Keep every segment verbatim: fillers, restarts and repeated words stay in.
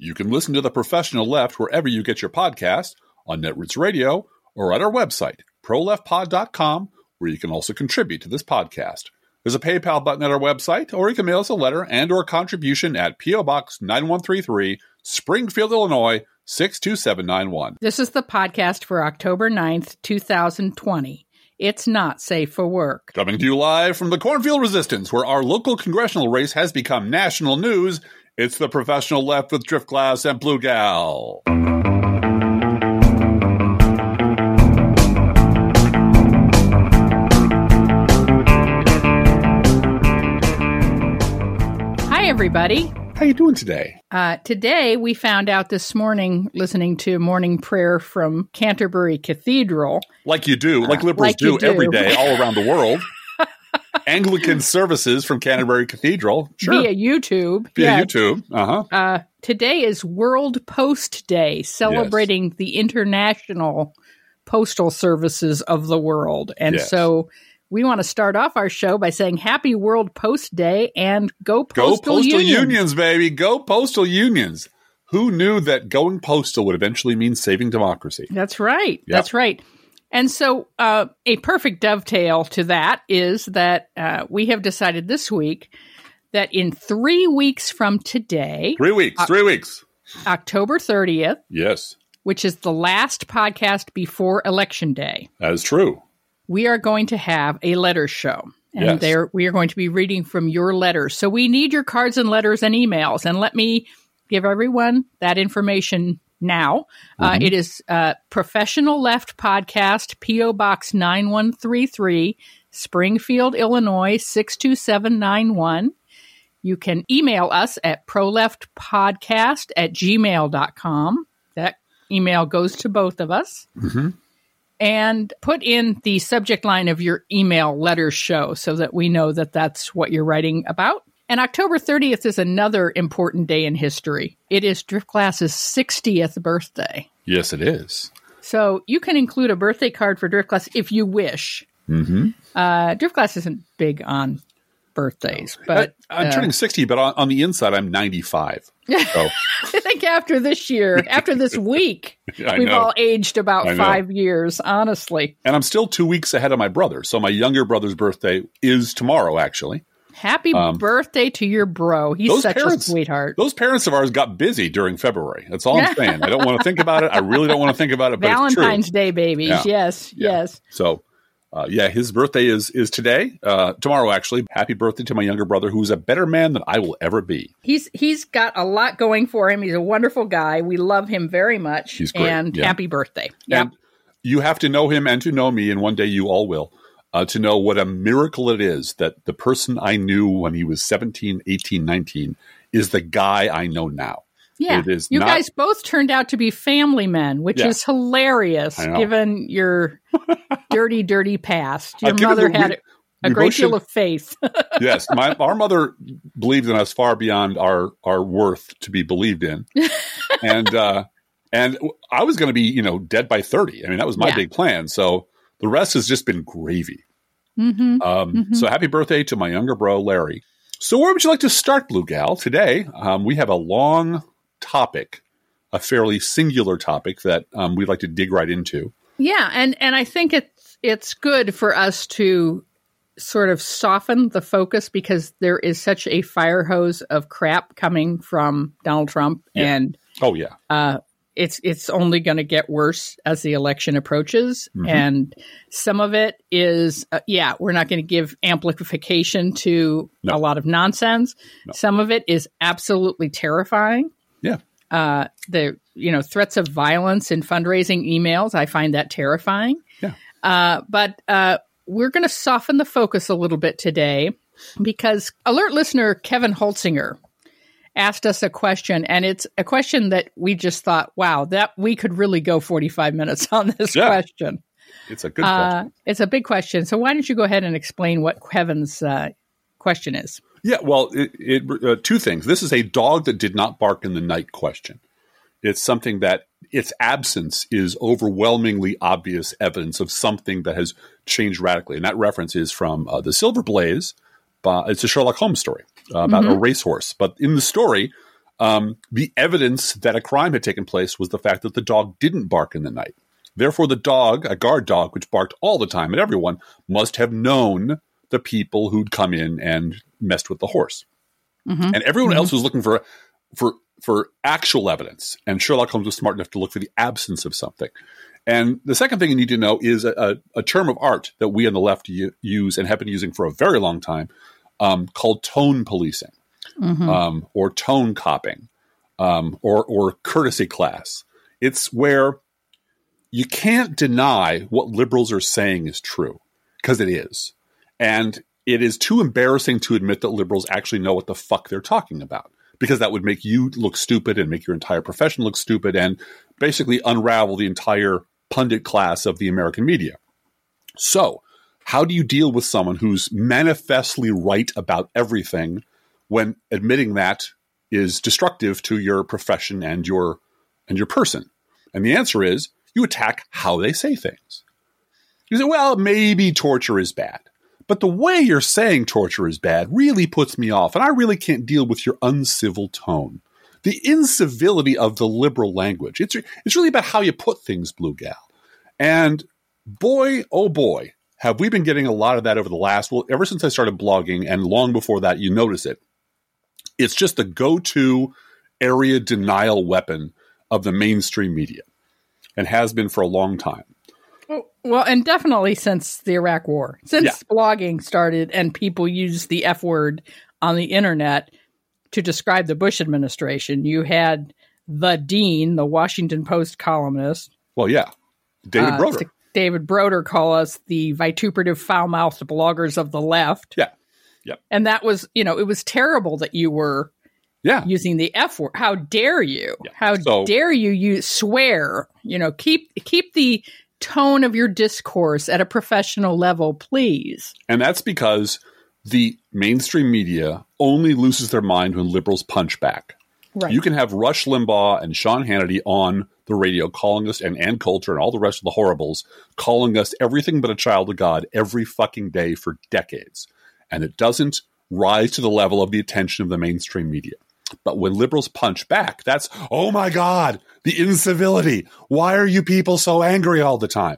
You can listen to The Professional Left wherever you get your podcast, on Netroots Radio, or at our website, pro left pod dot com, where you can also contribute to this podcast. There's a PayPal button at our website, or you can mail us a letter and or contribution at P O. Box nine one three three, Springfield, Illinois, six two seven nine one. This is the podcast for October ninth, two thousand twenty. It's not safe for work. Coming to you live from the Cornfield Resistance, where our local congressional race has become national news. It's The Professional Left with Driftglass and Blue Gal. Hi, everybody. How you doing today? Uh, today, we found out this morning, listening to morning prayer from Canterbury Cathedral. Like you do, like liberals uh, like do, do every day all around the world. Anglican services from Canterbury Cathedral. Sure. Via YouTube. Via yeah. YouTube. Uh-huh. Uh, today is World Post Day, celebrating yes. the international postal services of the world. And yes. so we want to start off our show by saying Happy World Post Day and go Postal, go postal unions. unions, baby. Go postal unions. Who knew that going postal would eventually mean saving democracy? That's right. Yep. That's right. And so uh, a perfect dovetail to that is that uh, we have decided this week that in three weeks from today, Three weeks. Uh, three weeks. October thirtieth, yes, which is the last podcast before Election Day. That is true. We are going to have a letter show. And yes. there we are going to be reading from your letters. So we need your cards and letters and emails. And let me give everyone that information now. Mm-hmm. Uh, it is uh, Professional Left Podcast, P O. Box nine one three three, Springfield, Illinois, six two seven nine one. You can email us at proleftpodcast at gmail dot com. That email goes to both of us. Mm-hmm. And put in the subject line of your email letter show so that we know that that's what you're writing about. And October thirtieth is another important day in history. It is Driftglass's sixtieth birthday. Yes, it is. So you can include a birthday card for Driftglass if you wish. Mm-hmm. Uh, Driftglass isn't big on birthdays, but I, I'm uh, turning sixty, but on, on the inside, I'm ninety-five. So. I think after this year, after this week, I we've know. all aged about I know. five years, honestly. And I'm still two weeks ahead of my brother. So my younger brother's birthday is tomorrow, actually. Happy um, birthday to your bro. He's such parents, a sweetheart. Those parents of ours got busy during February. That's all I'm saying. I don't want to think about it. I really don't want to think about it, but Valentine's it's true. Day babies. Yeah. Yes, yeah. yes. So, uh, yeah, his birthday is is today, uh, tomorrow, actually. Happy birthday to my younger brother, who's a better man than I will ever be. He's He's got a lot going for him. He's a wonderful guy. We love him very much. He's great. And yeah. happy birthday. Yeah. And you have to know him and to know me, and one day you all will. Uh, to know what a miracle it is that the person I knew when he was seventeen, eighteen, nineteen is the guy I know now. Yeah, it is you not, guys both turned out to be family men, which yeah. is hilarious given your dirty, dirty past. Your mother had we, a great deal should, of faith. Yes, my, our mother believed in us far beyond our, our worth to be believed in. and uh, and I was going to be, you know, dead by thirty. I mean, that was my yeah. big plan. So the rest has just been gravy. Mm-hmm. Um, mm-hmm. So happy birthday to my younger bro, Larry. So where would you like to start, Blue Gal? Today, um, we have a long topic, a fairly singular topic that um, we'd like to dig right into. Yeah, and, and I think it's, it's good for us to sort of soften the focus because there is such a fire hose of crap coming from Donald Trump. Yeah. And oh, yeah. Uh, It's it's only going to get worse as the election approaches. Mm-hmm. And some of it is, uh, yeah, we're not going to give amplification to no. a lot of nonsense. No. Some of it is absolutely terrifying. Yeah. Uh, the, you know, threats of violence in fundraising emails, I find that terrifying. Yeah. Uh, but uh, we're going to soften the focus a little bit today because alert listener Kevin Holtzinger asked us a question, and it's a question that we just thought, wow, that we could really go forty-five minutes on this yeah. question. It's a good question. Uh, it's a big question. So why don't you go ahead and explain what Kevin's uh, question is? Yeah, well, it, it, uh, two things. This is a dog that did not bark in the night question. It's something that its absence is overwhelmingly obvious evidence of something that has changed radically. And that reference is from uh, The Silver Blaze. Uh, it's a Sherlock Holmes story uh, about mm-hmm. a racehorse. But in the story, Um, the evidence that a crime had taken place was the fact that the dog didn't bark in the night. Therefore, the dog, a guard dog, which barked all the time at everyone, must have known the people who'd come in and messed with the horse. Mm-hmm. And everyone mm-hmm. else was looking for for for actual evidence. And Sherlock Holmes was smart enough to look for the absence of something. And the second thing you need to know is a, a, a term of art that we on the left u- use and have been using for a very long time um, called tone policing. Mm-hmm. Um, or tone copping, um, or or courtesy class. It's where you can't deny what liberals are saying is true, because it is. And it is too embarrassing to admit that liberals actually know what the fuck they're talking about, because that would make you look stupid and make your entire profession look stupid and basically unravel the entire pundit class of the American media. So, how do you deal with someone who's manifestly right about everything when admitting that is destructive to your profession and your and your person? And the answer is you attack how they say things. You say, well, maybe torture is bad, but the way you're saying torture is bad really puts me off, and I really can't deal with your uncivil tone. The incivility of the liberal language. It's, it's really about how you put things, Blue Gal. And boy, oh boy, have we been getting a lot of that over the last, well, ever since I started blogging, and long before that, you notice it. It's just the go-to area denial weapon of the mainstream media, and has been for a long time. Well, and definitely since the Iraq War. Since yeah. blogging started and people used the F word on the internet to describe the Bush administration, you had the Dean, the Washington Post columnist. Well, yeah. David uh, Broder. David Broder call us the vituperative, foul-mouthed bloggers of the left. Yeah. Yep. And that was, you know, it was terrible that you were yeah. using the F word. How dare you? Yeah. How so, dare you, you swear? You know, keep keep the tone of your discourse at a professional level, please. And that's because the mainstream media only loses their mind when liberals punch back. Right. You can have Rush Limbaugh and Sean Hannity on the radio calling us, and Ann Coulter and all the rest of the horribles, calling us everything but a child of God every fucking day for decades. And it doesn't rise to the level of the attention of the mainstream media. But when liberals punch back, that's, oh my God, the incivility. Why are you people so angry all the time?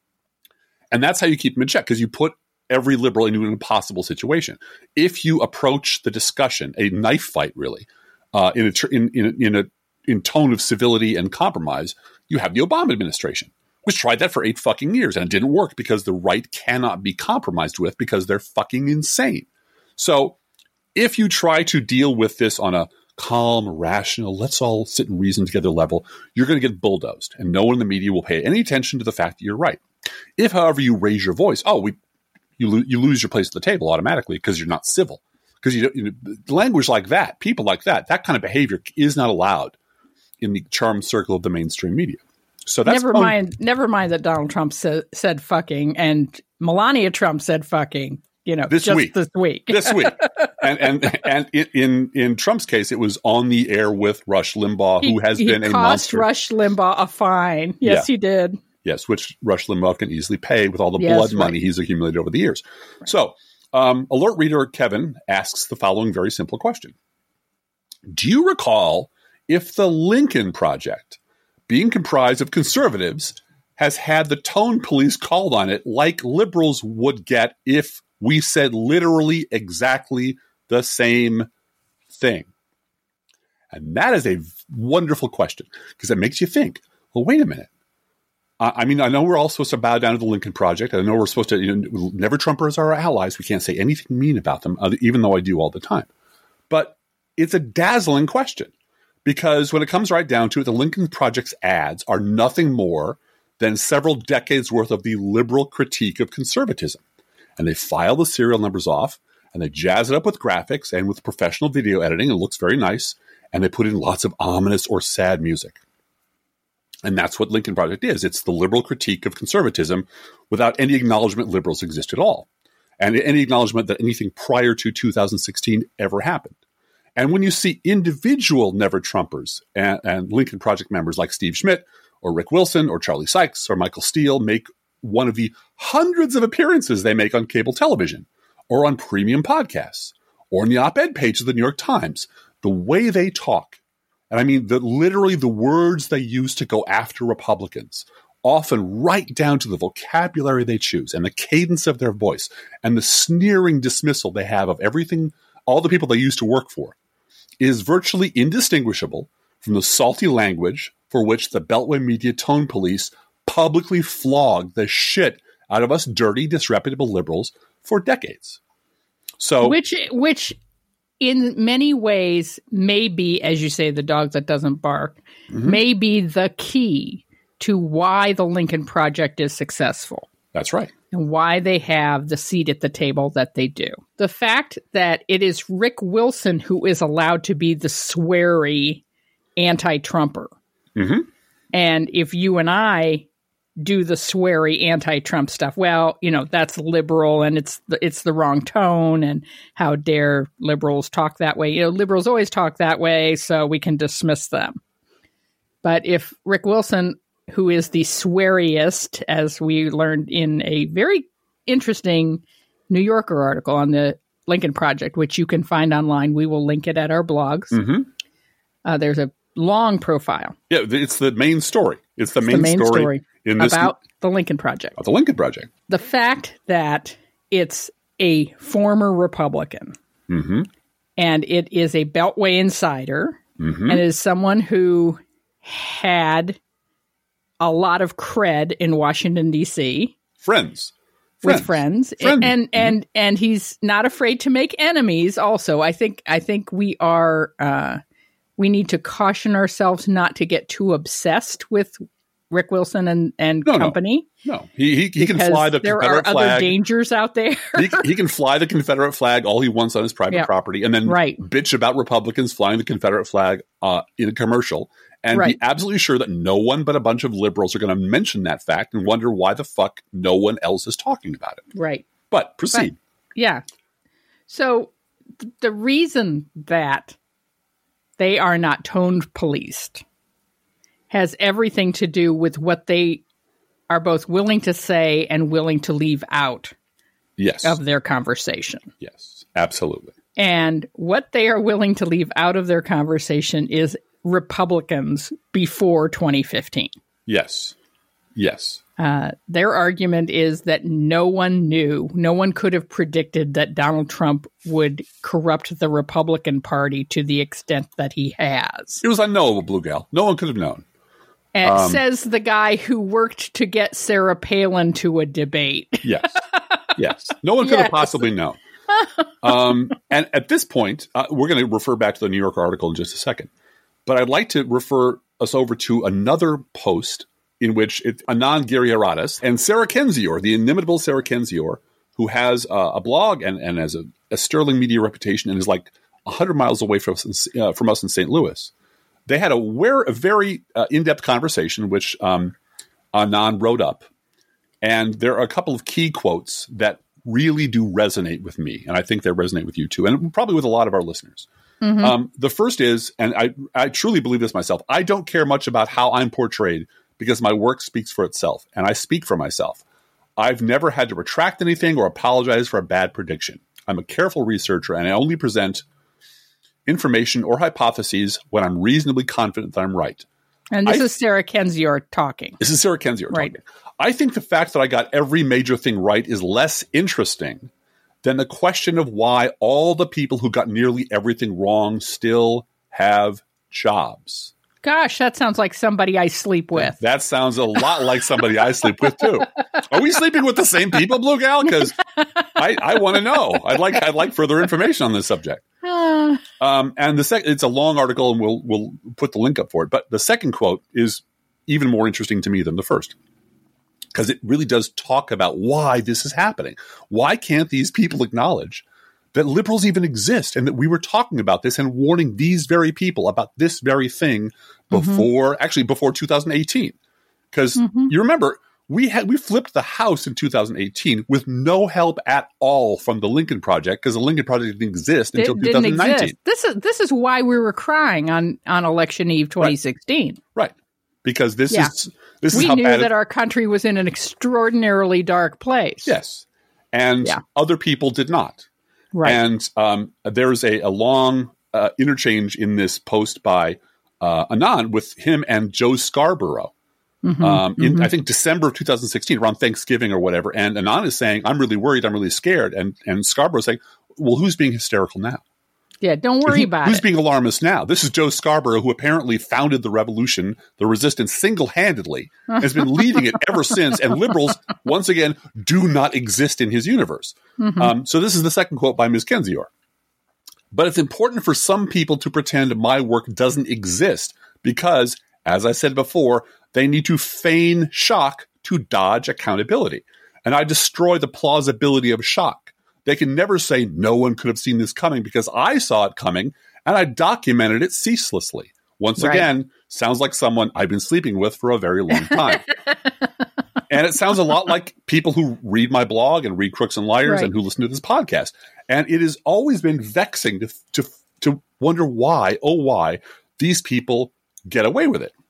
And that's how you keep them in check, because you put every liberal into an impossible situation. If you approach the discussion, a knife fight really, uh, in, a, in, in, in a in tone of civility and compromise, you have the Obama administration, which tried that for eight fucking years, and it didn't work because the right cannot be compromised with because they're fucking insane. So if you try to deal with this on a calm, rational, let's all sit and reason together level, you're going to get bulldozed, and no one in the media will pay any attention to the fact that you're right. If, however, you raise your voice, oh, we you, lo- you lose your place at the table automatically because you're not civil. Because you, you know, language like that, people like that, that kind of behavior is not allowed in the charmed circle of the mainstream media. So that's never mind. Never mind that Donald Trump sa- said "fucking" and Melania Trump said "fucking." You know, this just week, this week, this week, and and and in in Trump's case, it was on the air with Rush Limbaugh, who has he, been he a cost monster. Rush Limbaugh a fine. Yes, yeah. he did. Yes, which Rush Limbaugh can easily pay with all the yes, blood right. money he's accumulated over the years. Right. So, um, alert reader Kevin asks the following very simple question: do you recall if the Lincoln Project, being comprised of conservatives, has had the tone police called on it like liberals would get if we said literally exactly the same thing? And that is a wonderful question, because it makes you think, well, wait a minute. I, I mean, I know we're all supposed to bow down to the Lincoln Project. I know we're supposed to, you know, never Trumpers are our allies. We can't say anything mean about them, even though I do all the time. But it's a dazzling question. Because when it comes right down to it, the Lincoln Project's ads are nothing more than several decades worth of the liberal critique of conservatism. And they file the serial numbers off, and they jazz it up with graphics and with professional video editing. It looks very nice. And they put in lots of ominous or sad music. And that's what Lincoln Project is. It's the liberal critique of conservatism without any acknowledgement liberals exist at all. And any acknowledgement that anything prior to two thousand sixteen ever happened. And when you see individual Never Trumpers and, and Lincoln Project members like Steve Schmidt or Rick Wilson or Charlie Sykes or Michael Steele make one of the hundreds of appearances they make on cable television or on premium podcasts or on the op-ed page of the New York Times, the way they talk, and I mean the, literally the words they use to go after Republicans, often right down to the vocabulary they choose and the cadence of their voice and the sneering dismissal they have of everything, all the people they used to work for, is virtually indistinguishable from the salty language for which the Beltway media tone police publicly flogged the shit out of us dirty, disreputable liberals for decades. So, which, which, in many ways, may be, as you say, the dog that doesn't bark, mm-hmm. may be the key to why the Lincoln Project is successful. That's right. And why they have the seat at the table that they do. The fact that it is Rick Wilson who is allowed to be the sweary anti-Trumper. Mm-hmm. And if you and I do the sweary anti-Trump stuff, well, you know, that's liberal and it's the, it's the wrong tone, and how dare liberals talk that way. You know, liberals always talk that way, so we can dismiss them. But if Rick Wilson, who is the sweariest, as we learned in a very interesting New Yorker article on the Lincoln Project, which you can find online. We will link it at our blogs. Mm-hmm. Uh, there's a long profile. Yeah, it's the main story. It's the it's main, the main story, story in this about the Lincoln Project. About the Lincoln Project. The fact that it's a former Republican, mm-hmm. and it is a Beltway insider, mm-hmm. and is someone who had a lot of cred in Washington, D C Friends. With friends. friends. And mm-hmm. and and he's not afraid to make enemies also. I think I think we are uh, we need to caution ourselves not to get too obsessed with Rick Wilson and, and no, company. No, no. He, he, he can fly the there Confederate are flag. Other dangers out there. he, he can fly the Confederate flag all he wants on his private yep. property, and then right. bitch about Republicans flying the Confederate flag uh, in a commercial, and right. be absolutely sure that no one but a bunch of liberals are going to mention that fact and wonder why the fuck no one else is talking about it. Right. But proceed. But, yeah. So th- the reason that they are not tone policed has everything to do with what they are both willing to say and willing to leave out yes. of their conversation. Yes, absolutely. And what they are willing to leave out of their conversation is Republicans before twenty fifteen. Yes. Yes. Uh, their argument is that no one knew, no one could have predicted that Donald Trump would corrupt the Republican Party to the extent that he has. It was unknowable, Blue Gal. No one could have known. And um, says the guy who worked to get Sarah Palin to a debate. Yes. Yes. No one could yes. have possibly known. um, and at this point, uh, we're going to refer back to the New Yorker article in just a second. But I'd like to refer us over to another post in which it, Anand Giridharadas and Sarah Kendzior, the inimitable Sarah Kendzior, who has uh, a blog and, and has a, a sterling media reputation and is like one hundred miles away from us, uh, from us in Saint Louis. They had a, where, a very uh, in-depth conversation, which um, Anand wrote up. And there are a couple of key quotes that really do resonate with me. And I think they resonate with you too, and probably with a lot of our listeners. Mm-hmm. Um, the first is, and I, I truly believe this myself, I don't care much about how I'm portrayed because my work speaks for itself, and I speak for myself. I've never had to retract anything or apologize for a bad prediction. I'm a careful researcher, and I only present information or hypotheses when I'm reasonably confident that I'm right. And this I, is Sarah Kendzior talking. This is Sarah Kendzior right. talking. I think the fact that I got every major thing right is less interesting than the question of why all the people who got nearly everything wrong still have jobs. Gosh, that sounds like somebody I sleep with. That sounds a lot like somebody I sleep with too. Are we sleeping with the same people, Blue Gal? Because I, I want to know. I'd like I'd like further information on this subject. Uh, um, and the second, it's a long article, and we'll we'll put the link up for it. But the second quote is even more interesting to me than the first, because it really does talk about why this is happening. Why can't these people acknowledge that liberals even exist and that we were talking about this and warning these very people about this very thing before, mm-hmm. actually before two thousand eighteen? Because mm-hmm. you remember, we had we flipped the House in two thousand eighteen with no help at all from the Lincoln Project, because the Lincoln Project didn't exist until it two thousand nineteen. Exist. This is this is why we were crying on, on election eve twenty sixteen. Right. right. Because this yeah. is this we is how knew bad that it, our country was in an extraordinarily dark place. Yes. And yeah. other people did not. Right. And um, there's a, a long uh, interchange in this post by uh, Anand with him and Joe Scarborough. Mm-hmm, um, in, mm-hmm. I think December of two thousand sixteen, around Thanksgiving or whatever. And Anand is saying, I'm really worried. I'm really scared. And, and Scarborough saying, well, who's being hysterical now? Yeah, don't worry Who, about who's it. Who's being alarmist now? This is Joe Scarborough, who apparently founded the revolution, the resistance, single-handedly, has been leading it ever since. And liberals, once again, do not exist in his universe. Mm-hmm. Um, so this is the second quote by Miz Kendzior. But it's important for some people to pretend my work doesn't exist because, as I said before, they need to feign shock to dodge accountability. And I destroy the plausibility of shock. They can never say no one could have seen this coming because I saw it coming and I documented it ceaselessly. Once right. again, sounds like someone I've been sleeping with for a very long time. And it sounds a lot like people who read my blog and read Crooks and Liars right. and who listen to this podcast. And it has always been vexing to, to, to wonder why, oh, why these people get away with it.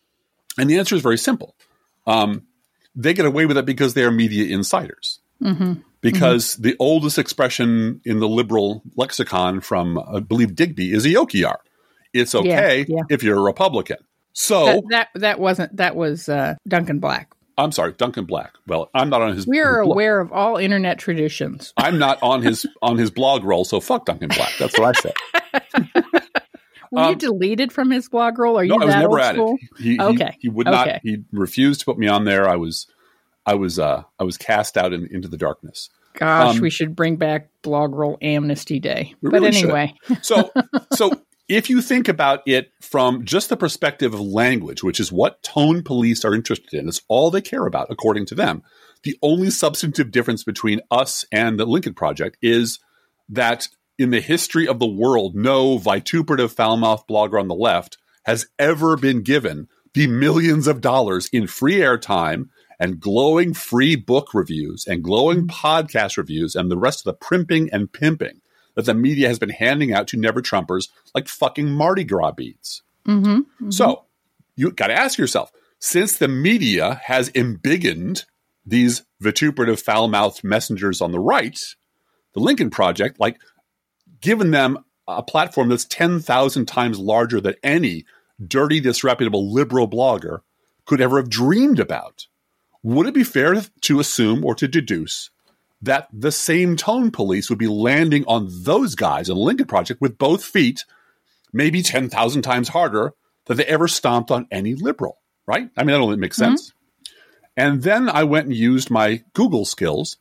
And the answer is very simple. Um, they get away with it because they are media insiders. Mm-hmm. Because mm-hmm. the oldest expression in the liberal lexicon from, I believe, Digby is Eokiar. It's okay yeah, yeah. if you're a Republican. So that that, that wasn't that was uh, Duncan Black. I'm sorry, Duncan Black. Well, I'm not on his. We are his aware of all internet traditions. I'm not on his on his blog roll, so fuck Duncan Black. That's what I said. Were um, you deleted from his blog roll? Are you no, I was that never old at school? it. He, okay, he, he would okay. not. He refused to put me on there. I was, I was, uh, I was cast out in, into the darkness. Gosh, um, we should bring back blog roll amnesty day. But really anyway, so so if you think about it from just the perspective of language, which is what tone police are interested in, it's all they care about, according to them. The only substantive difference between us and the Lincoln Project is that in the history of the world, no vituperative foul-mouthed blogger on the left has ever been given the millions of dollars in free airtime and glowing free book reviews and glowing podcast reviews and the rest of the primping and pimping that the media has been handing out to never-Trumpers like fucking Mardi Gras beads. Mm-hmm, mm-hmm. So you got to ask yourself, since the media has embiggened these vituperative foul-mouthed messengers on the right, the Lincoln Project, like, given them a platform that's ten thousand times larger than any dirty, disreputable liberal blogger could ever have dreamed about. Would it be fair to assume or to deduce that the same tone police would be landing on those guys in the Lincoln Project with both feet, maybe ten thousand times harder than they ever stomped on any liberal, right? I mean, that only makes sense. Mm-hmm. And then I went and used my Google skills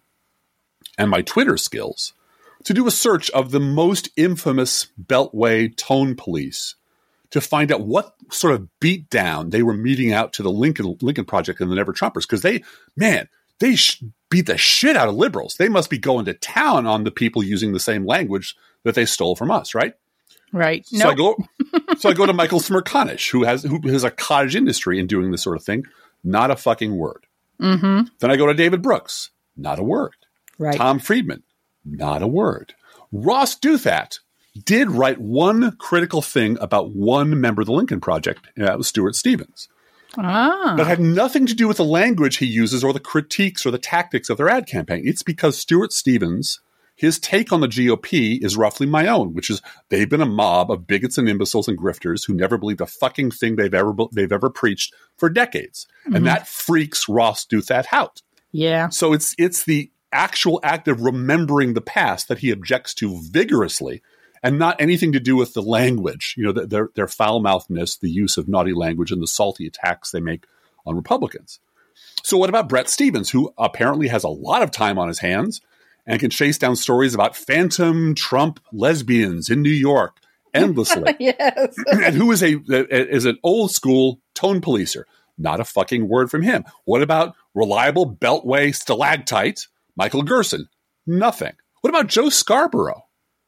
and my Twitter skills to do a search of the most infamous Beltway tone police to find out what sort of beatdown they were meting out to the Lincoln Lincoln Project and the Never-Trumpers. Because they, man, they sh- beat the shit out of liberals. They must be going to town on the people using the same language that they stole from us, right? Right. So nope. I go, so I go to Michael Smerconish, who has who has a cottage industry in doing this sort of thing. Not a fucking word. Mm-hmm. Then I go to David Brooks. Not a word. Right. Tom Friedman. Not a word. Ross Douthat did write one critical thing about one member of the Lincoln Project, and that was Stuart Stevens. Ah. That had nothing to do with the language he uses or the critiques or the tactics of their ad campaign. It's because Stuart Stevens, his take on the G O P is roughly my own, which is they've been a mob of bigots and imbeciles and grifters who never believed a fucking thing they've ever they've ever preached for decades. Mm-hmm. And that freaks Ross Douthat out. Yeah. So it's it's the actual act of remembering the past that he objects to vigorously, and not anything to do with the language, you know, their their foul-mouthedness, the use of naughty language, and the salty attacks they make on Republicans. So what about Bret Stephens, who apparently has a lot of time on his hands and can chase down stories about phantom Trump lesbians in New York endlessly? Yes. And who is a is an old school tone policer? Not a fucking word from him. What about reliable Beltway stalactite Michael Gerson? Nothing. What about Joe Scarborough?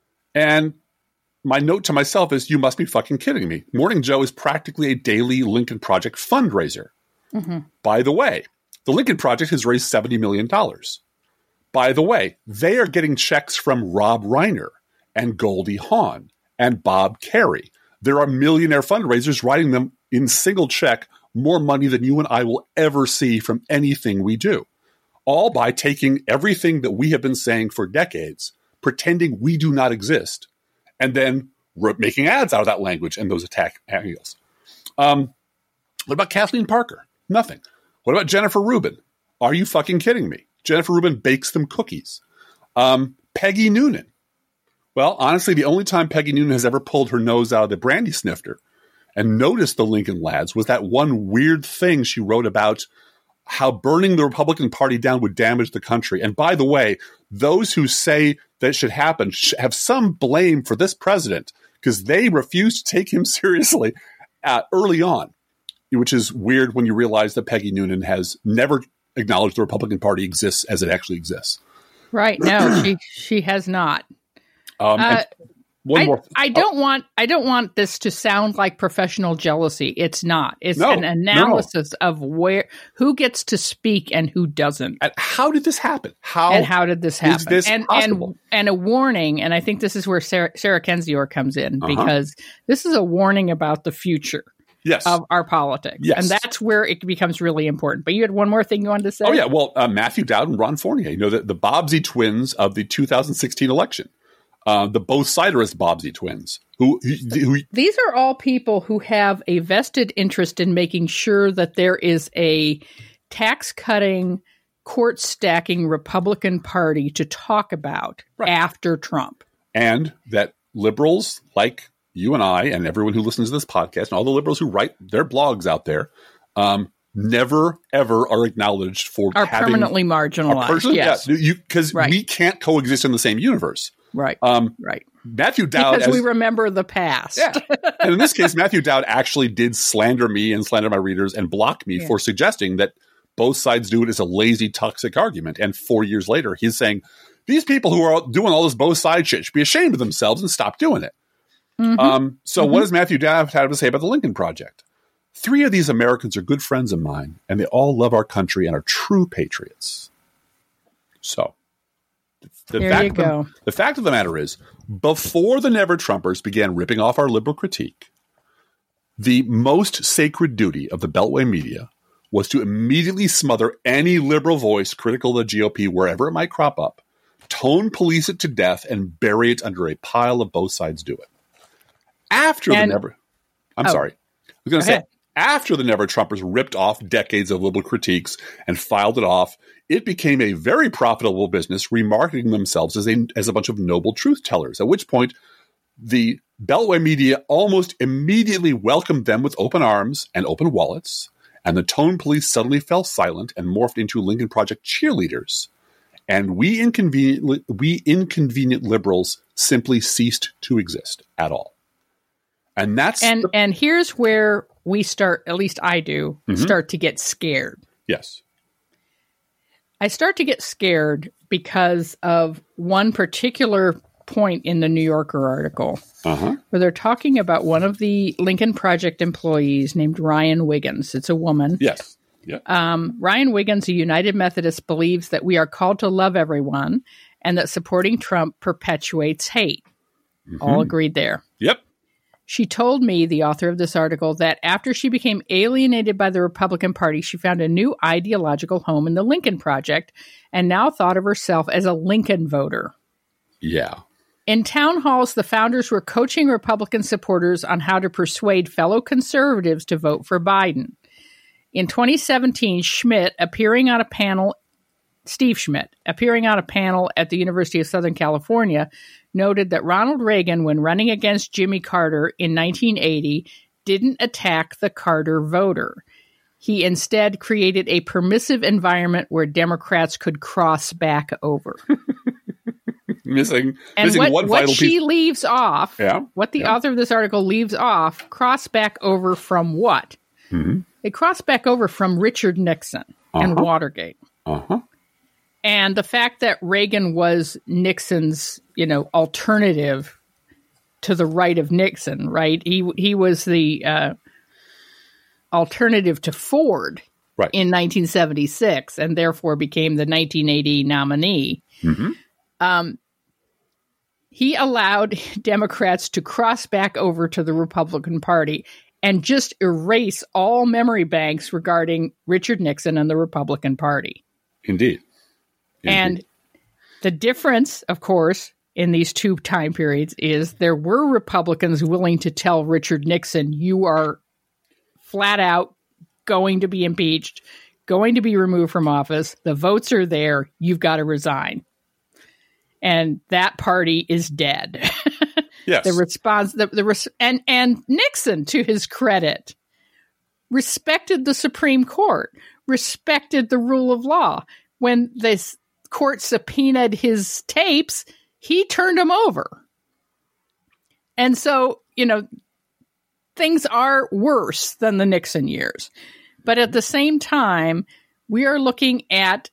And my note to myself is, you must be fucking kidding me. Morning Joe is practically a daily Lincoln Project fundraiser. Mm-hmm. By the way, the Lincoln Project has raised seventy million dollars. By the way, they are getting checks from Rob Reiner and Goldie Hawn and Bob Kerrey. There are millionaire fundraisers writing them in single check more money than you and I will ever see from anything we do. All by taking everything that we have been saying for decades, pretending we do not exist, and then re- making ads out of that language and those attack angles. Um, what about Kathleen Parker? Nothing. What about Jennifer Rubin? Are you fucking kidding me? Jennifer Rubin bakes them cookies. Um, Peggy Noonan. Well, honestly, the only time Peggy Noonan has ever pulled her nose out of the brandy snifter and noticed the Lincoln lads was that one weird thing she wrote about how burning the Republican Party down would damage the country. And by the way, those who say that should happen should have some blame for this president because they refused to take him seriously uh, early on, which is weird when you realize that Peggy Noonan has never acknowledged the Republican Party exists as it actually exists. Right. No, she she has not. Um, uh, one I, more. Th- I don't oh. want I don't want this to sound like professional jealousy. It's not. It's no, an analysis no. of where who gets to speak and who doesn't. And how did this happen? How and how did this happen? Is this and possible? and and a warning. And I think this is where Sarah, Sarah Kendzior comes in uh-huh. because this is a warning about the future. Yes. Of our politics. Yes. And that's where it becomes really important. But you had one more thing you wanted to say? Oh, yeah. Well, uh, Matthew Dowd and Ron Fournier, you know, the, the Bobbsey twins of the two thousand sixteen election, uh, the both-siderist Bobbsey twins. Who, who, who These are all people who have a vested interest in making sure that there is a tax-cutting, court-stacking Republican Party to talk about right. after Trump. And that liberals like you and I and everyone who listens to this podcast and all the liberals who write their blogs out there um, never, ever are acknowledged for are having permanently marginalized. Person, yes. Because right. we can't coexist in the same universe. Right. Um, right. Matthew Dowd. Because as, we remember the past. Yeah. And in this case, Matthew Dowd actually did slander me and slander my readers and block me yeah. for suggesting that both sides do it as a lazy, toxic argument. And four years later, he's saying, these people who are doing all this both side shit should be ashamed of themselves and stop doing it. Mm-hmm. Um, so mm-hmm. what does Matthew Dowd have to say about the Lincoln Project? Three of these Americans are good friends of mine, and they all love our country and are true patriots. So the, there fact you go. The, the fact of the matter is, before the Never Trumpers began ripping off our liberal critique, the most sacred duty of the Beltway media was to immediately smother any liberal voice critical of the G O P wherever it might crop up, tone police it to death, and bury it under a pile of both sides do it. After and, the Never, I'm oh, sorry, I was going to go say, ahead. After the Never Trumpers ripped off decades of liberal critiques and filed it off, it became a very profitable business, remarketing themselves as a as a bunch of noble truth tellers. At which point, the Beltway media almost immediately welcomed them with open arms and open wallets, and the tone police suddenly fell silent and morphed into Lincoln Project cheerleaders. And we inconvenient we inconvenient liberals simply ceased to exist at all. And that's and the- and here's where we start, at least I do, mm-hmm. start to get scared. Yes. I start to get scared because of one particular point in the New Yorker article uh-huh. where they're talking about one of the Lincoln Project employees named Ryan Wiggins. It's a woman. Yes. Yeah. Um, Ryan Wiggins, a United Methodist, believes that we are called to love everyone and that supporting Trump perpetuates hate. Mm-hmm. All agreed there. Yep. She told me, the author of this article, that after she became alienated by the Republican Party, she found a new ideological home in the Lincoln Project and now thought of herself as a Lincoln voter. Yeah. In town halls, the founders were coaching Republican supporters on how to persuade fellow conservatives to vote for Biden. In twenty seventeen, Schmidt, appearing on a panel, Steve Schmidt, appearing on a panel at the University of Southern California, noted that Ronald Reagan, when running against Jimmy Carter in nineteen eighty, didn't attack the Carter voter. He instead created a permissive environment where Democrats could cross back over. missing and missing what, one what vital she piece. leaves off, yeah, what the yeah. author of this article leaves off, cross back over from what? Mm-hmm. They cross back over from Richard Nixon uh-huh. and Watergate. Uh-huh. And the fact that Reagan was Nixon's, you know, alternative to the right of Nixon, right? He he was the uh, alternative to Ford right. in nineteen seventy-six, and therefore became the nineteen eighty nominee. Mm-hmm. Um, he allowed Democrats to cross back over to the Republican Party and just erase all memory banks regarding Richard Nixon and the Republican Party. Indeed. Indeed. And the difference, of course, in these two time periods is there were Republicans willing to tell Richard Nixon, you are flat out going to be impeached, going to be removed from office. The votes are there. You've got to resign. And that party is dead. Yes. The response, the, the res- and, and Nixon, to his credit, respected the Supreme Court, respected the rule of law. When this court subpoenaed his tapes, he turned them over. And so, you know, things are worse than the Nixon years. But at the same time, we are looking at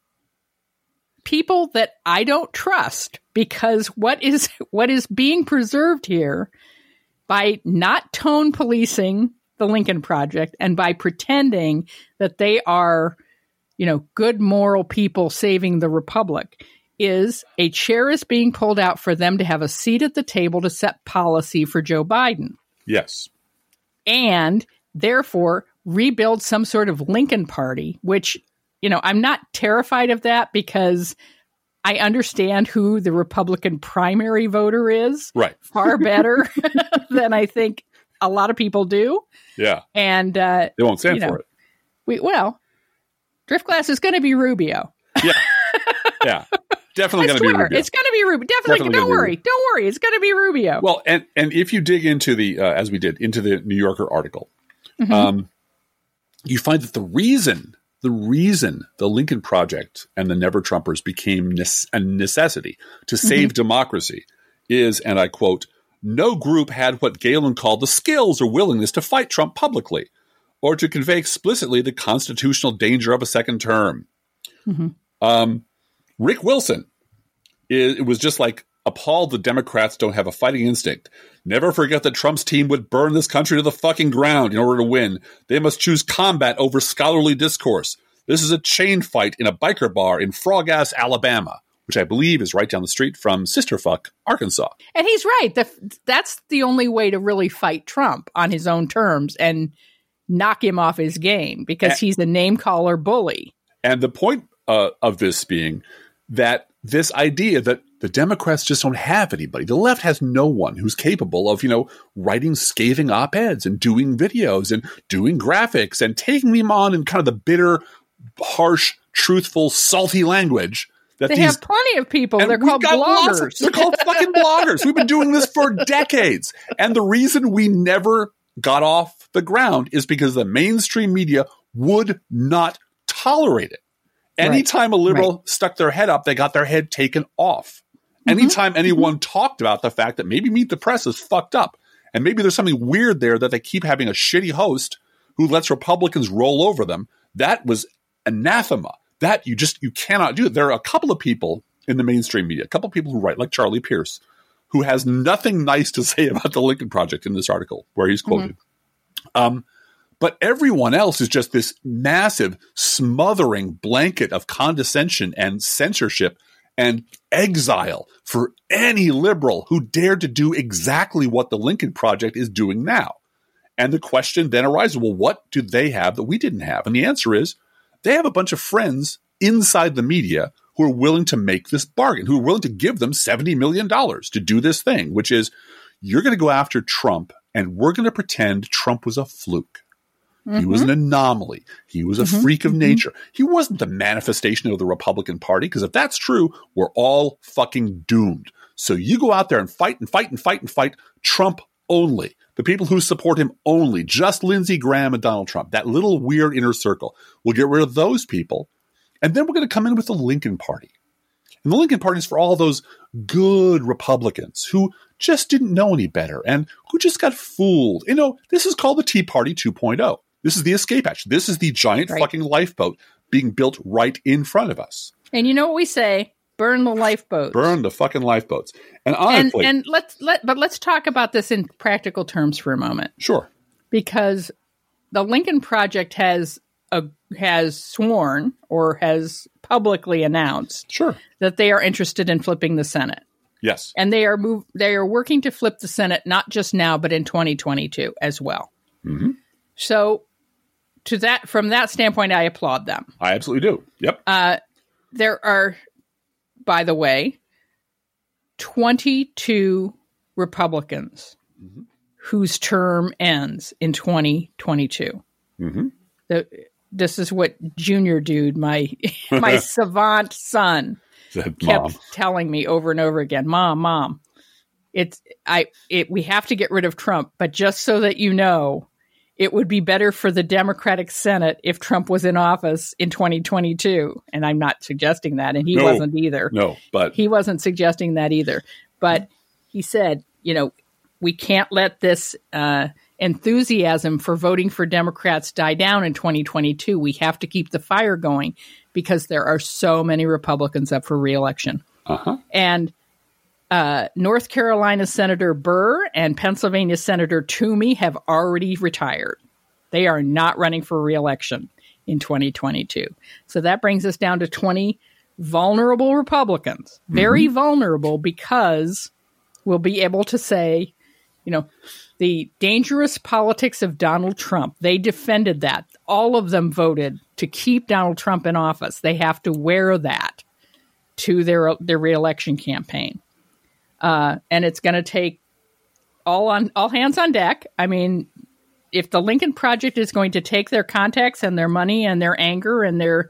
people that I don't trust, because what is what is being preserved here by not tone policing the Lincoln Project and by pretending that they are, you know, good moral people saving the republic, is a chair is being pulled out for them to have a seat at the table to set policy for Joe Biden. Yes. And therefore rebuild some sort of Lincoln Party, which, you know, I'm not terrified of that because I understand who the Republican primary voter is. Right. Far better than I think a lot of people do. Yeah. And uh, they won't stand you know, for it. We, well, Driftglass is going to be Rubio. Yeah. Yeah. Definitely going to be Rubio. It's going to be Rubio. Definitely. Definitely don't worry. Rubio. Don't worry. It's going to be Rubio. Well, and, and if you dig into the, uh, as we did, into the New Yorker article, mm-hmm. um, you find that the reason, the reason the Lincoln Project and the Never Trumpers became ne- a necessity to save Mm-hmm. democracy is, and I quote, no group had what Galen called the skills or willingness to fight Trump publicly or to convey explicitly the constitutional danger of a second term. Mm-hmm. Um, Rick Wilson, it, it was just like, appalled the Democrats don't have a fighting instinct. Never forget that Trump's team would burn this country to the fucking ground in order to win. They must choose combat over scholarly discourse. This is a chain fight in a biker bar in Frog Ass, Alabama, which I believe is right down the street from Sisterfuck, Arkansas. And he's right. The, that's the only way to really fight Trump on his own terms and knock him off his game, because and, he's a name-caller bully. And the point uh, of this being that this idea that the Democrats just don't have anybody. The left has no one who's capable of, you know, writing scathing op-eds and doing videos and doing graphics and taking them on in kind of the bitter, harsh, truthful, salty language. That they these, have plenty of people. They're called bloggers. Of, they're called fucking bloggers. We've been doing this for decades. And the reason we never got off the ground is because the mainstream media would not tolerate it. Anytime right. a liberal right. stuck their head up, they got their head taken off. Mm-hmm. Anytime anyone mm-hmm. talked about the fact that maybe Meet the Press is fucked up and maybe there's something weird there that they keep having a shitty host who lets Republicans roll over them, that was anathema. That you just, you cannot do it. There are a couple of people in the mainstream media, a couple of people who write, like Charlie Pierce, who has nothing nice to say about the Lincoln Project in this article where he's quoted. Mm-hmm. Um, But everyone else is just this massive, smothering blanket of condescension and censorship and exile for any liberal who dared to do exactly what the Lincoln Project is doing now. And the question then arises, well, what do they have that we didn't have? And the answer is they have a bunch of friends inside the media who are willing to make this bargain, who are willing to give them seventy million dollars to do this thing, which is you're going to go after Trump and we're going to pretend Trump was a fluke. Mm-hmm. He was an anomaly. He was a mm-hmm. freak of mm-hmm. nature. He wasn't the manifestation of the Republican Party, because if that's true, we're all fucking doomed. So you go out there and fight and fight and fight and fight Trump only. The people who support him only, just Lindsey Graham and Donald Trump, that little weird inner circle. We'll get rid of those people. And then we're going to come in with the Lincoln Party. And the Lincoln Party is for all those good Republicans who just didn't know any better and who just got fooled. You know, this is called the Tea Party two point oh. This is the escape hatch. This is the giant right. fucking lifeboat being built right in front of us. And you know what we say? Burn the lifeboats. Burn the fucking lifeboats. And honestly, and, and let's let but let's talk about this in practical terms for a moment. Sure. Because the Lincoln Project has a, has sworn or has publicly announced sure. that they are interested in flipping the Senate. Yes. And they are move they are working to flip the Senate not just now but in twenty twenty-two as well. Mm-hmm. So to that, from that standpoint, I applaud them. I absolutely do. Yep. Uh, there are, by the way, twenty-two Republicans mm-hmm. whose term ends in twenty twenty-two. Mm-hmm. The, this is what Junior Dude, my my savant son, Said, kept Mom. telling me over and over again. Mom, Mom, it's I. It, we have to get rid of Trump, but just so that you know, it would be better for the Democratic Senate if Trump was in office in twenty twenty-two. And I'm not suggesting that, and he no, wasn't either. No, but he wasn't suggesting that either. But he said, you know, we can't let this uh, enthusiasm for voting for Democrats die down in twenty twenty-two. We have to keep the fire going because there are so many Republicans up for reelection. Uh-huh. And uh, North Carolina Senator Burr and Pennsylvania Senator Toomey have already retired. They are not running for reelection in twenty twenty-two. So that brings us down to twenty vulnerable Republicans. Very mm-hmm. vulnerable because we'll be able to say, you know, the dangerous politics of Donald Trump, they defended that. All of them voted to keep Donald Trump in office. They have to wear that to their their reelection campaign. Uh, and it's going to take all on all hands on deck. I mean, if the Lincoln Project is going to take their contacts and their money and their anger and their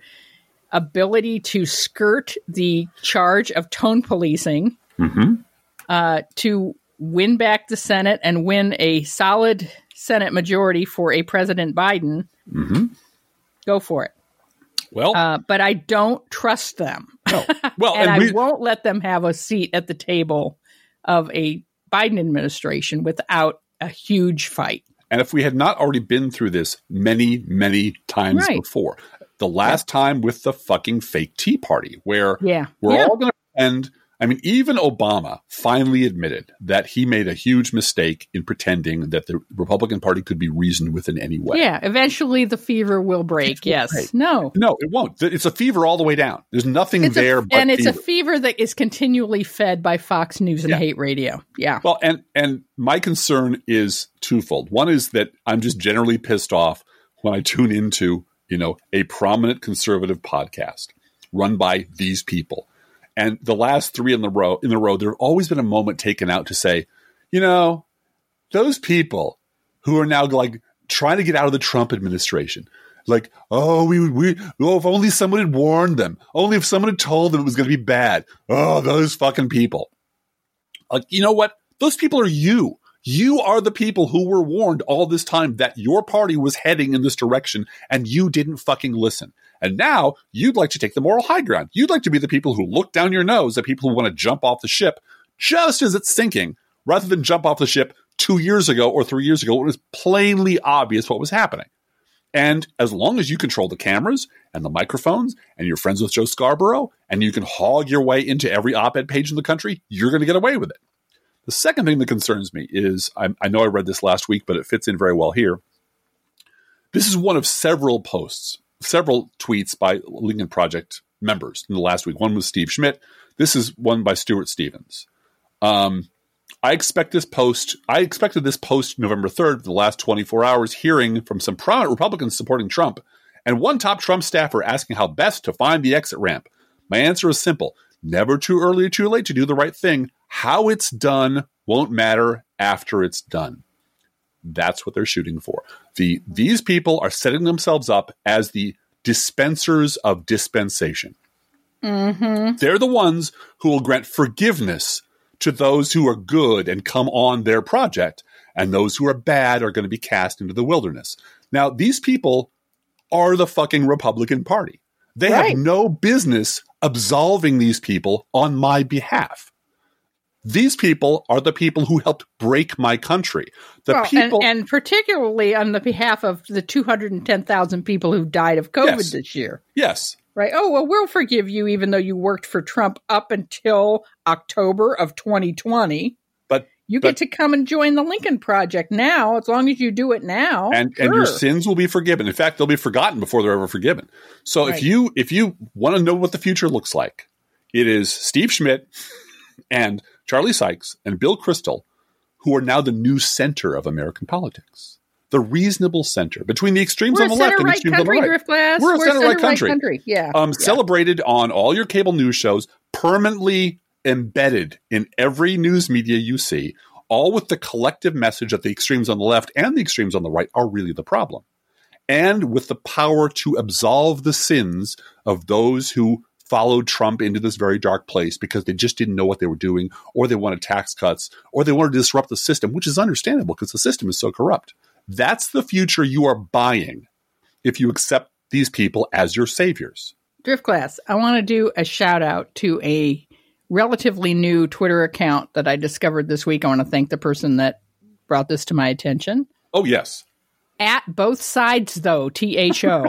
ability to skirt the charge of tone policing mm-hmm. uh, to win back the Senate and win a solid Senate majority for a President Biden, mm-hmm. go for it. Well, uh, but I don't trust them. No. Well, and, and I we- won't let them have a seat at the table of a Biden administration without a huge fight. And if we had not already been through this many, many times right. before, the last yeah. time with the fucking fake Tea Party, where yeah. we're yeah. all going to pretend. I mean, even Obama finally admitted that he made a huge mistake in pretending that the Republican Party could be reasoned with in any way. Yeah, eventually the fever will break. Yes. Break. No. No, it won't. It's a fever all the way down. There's nothing it's there a, but And it's fever. a fever that is continually fed by Fox News and yeah. hate radio. Yeah. Well, and, and my concern is twofold. One is that I'm just generally pissed off when I tune into, you know, a prominent conservative podcast run by these people. And the last three in the row, in the row, there's always been a moment taken out to say, you know, those people who are now like trying to get out of the Trump administration, like, oh, we, we, oh, if only someone had warned them, only if someone had told them it was going to be bad. Oh, those fucking people. Like, you know what? Those people are you. You are the people who were warned all this time that your party was heading in this direction and you didn't fucking listen. And now you'd like to take the moral high ground. You'd like to be the people who look down your nose at people who want to jump off the ship just as it's sinking, rather than jump off the ship two years ago or three years ago when it was plainly obvious what was happening. And as long as you control the cameras and the microphones and you're friends with Joe Scarborough and you can hog your way into every op-ed page in the country, you're going to get away with it. The second thing that concerns me is, I, I know I read this last week, but it fits in very well here. This is one of several posts, several tweets by Lincoln Project members in the last week. One was Steve Schmidt. This is one by Stuart Stevens. Um, I expect this post. I expected this post November third, the last twenty-four hours, hearing from some prominent Republicans supporting Trump, and one top Trump staffer asking how best to find the exit ramp. My answer is simple: never too early or too late to do the right thing. How it's done won't matter after it's done. That's what they're shooting for. The these people are setting themselves up as the dispensers of dispensation. Mm-hmm. They're the ones who will grant forgiveness to those who are good and come on their project, and those who are bad are going to be cast into the wilderness. Now, these people are the fucking Republican Party. They right. have no business absolving these people on my behalf. These people are the people who helped break my country. The well, people, and, and particularly on the behalf of the two hundred ten thousand people who died of COVID yes. this year. Yes. Right. Oh, well, we'll forgive you even though you worked for Trump up until October of twenty twenty. But you but, get to come and join the Lincoln Project now, as long as you do it now. And, sure. and your sins will be forgiven. In fact, they'll be forgotten before they're ever forgiven. So right. if you if you want to know what the future looks like, it is Steve Schmidt and Charlie Sykes and Bill Kristol, who are now the new center of American politics. The reasonable center between the extremes We're on the left and the right extremes on the right. Driftglass. We're a We're center, center right country. country. Yeah. Um, yeah. Celebrated on all your cable news shows, permanently embedded in every news media you see, all with the collective message that the extremes on the left and the extremes on the right are really the problem. And with the power to absolve the sins of those who followed Trump into this very dark place because they just didn't know what they were doing, or they wanted tax cuts, or they wanted to disrupt the system, which is understandable because the system is so corrupt. That's the future you are buying if you accept these people as your saviors. Driftglass, I want to do a shout out to a relatively new Twitter account that I discovered this week. I want to thank the person that brought this to my attention. Oh, yes. At both sides, though, T H O.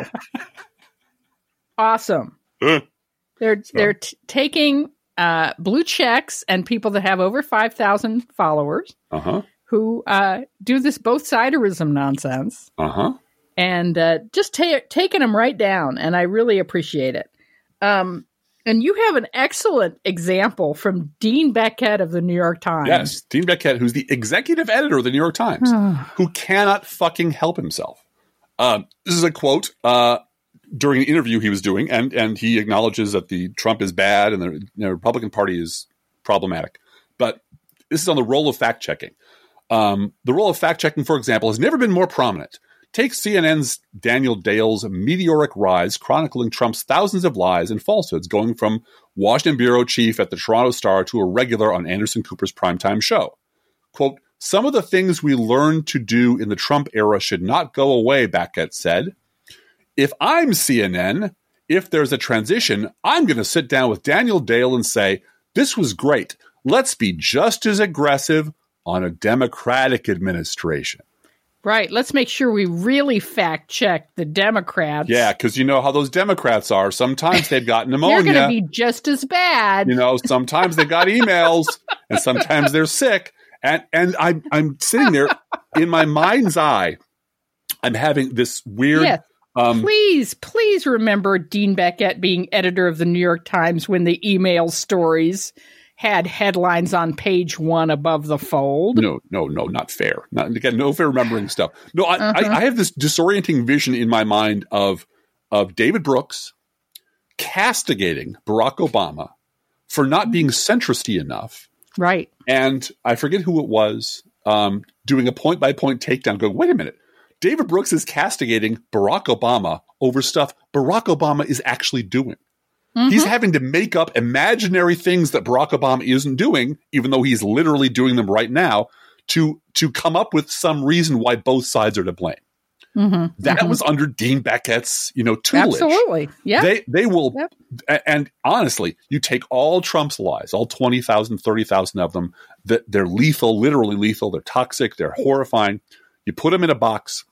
Awesome. Uh, they're so. they're t- taking uh, blue checks and people that have over five thousand followers uh-huh. who uh, do this both siderism nonsense. Uh-huh. And uh, just ta- taking them right down. And I really appreciate it. Um, and you have an excellent example from Dean Beckett of the New York Times. Yes, Dean Beckett, who's the executive editor of the New York Times, who cannot fucking help himself. Um, this is a quote uh, during an interview he was doing, and and he acknowledges that the Trump is bad and the you know, Republican Party is problematic. But this is on the role of fact-checking. Um, the role of fact-checking, for example, has never been more prominent. Take C N N's Daniel Dale's meteoric rise, chronicling Trump's thousands of lies and falsehoods, going from Washington bureau chief at the Toronto Star to a regular on Anderson Cooper's primetime show. Quote, some of the things we learned to do in the Trump era should not go away, Beckett said. If I'm C N N, if there's a transition, I'm going to sit down with Daniel Dale and say, this was great. Let's be just as aggressive on a Democratic administration. Right. Let's make sure we really fact check the Democrats. Yeah, because you know how those Democrats are. Sometimes they've got pneumonia. They're going to be just as bad. You know, sometimes they've got emails, and sometimes they're sick. And and I'm I'm sitting there in my mind's eye. I'm having this weird. Yeah. Um, please, please remember Dean Beckett being editor of the New York Times when the email stories had headlines on page one above the fold. No, no, no, not fair. Not, again, no fair remembering stuff. No, I, uh-huh. I, I have this disorienting vision in my mind of of David Brooks castigating Barack Obama for not being centristy enough. Right. And I forget who it was, um, doing a point-by-point takedown, going, wait a minute. David Brooks is castigating Barack Obama over stuff Barack Obama is actually doing. Mm-hmm. He's having to make up imaginary things that Barack Obama isn't doing, even though he's literally doing them right now, to to come up with some reason why both sides are to blame. Mm-hmm. That mm-hmm. was under Dean Beckett's, you know, tutelage. Absolutely, yeah. They they will, yep. and honestly, you take all Trump's lies, all twenty thousand, thirty thousand of them, that they're lethal, literally lethal. They're toxic. They're horrifying. You put them in a box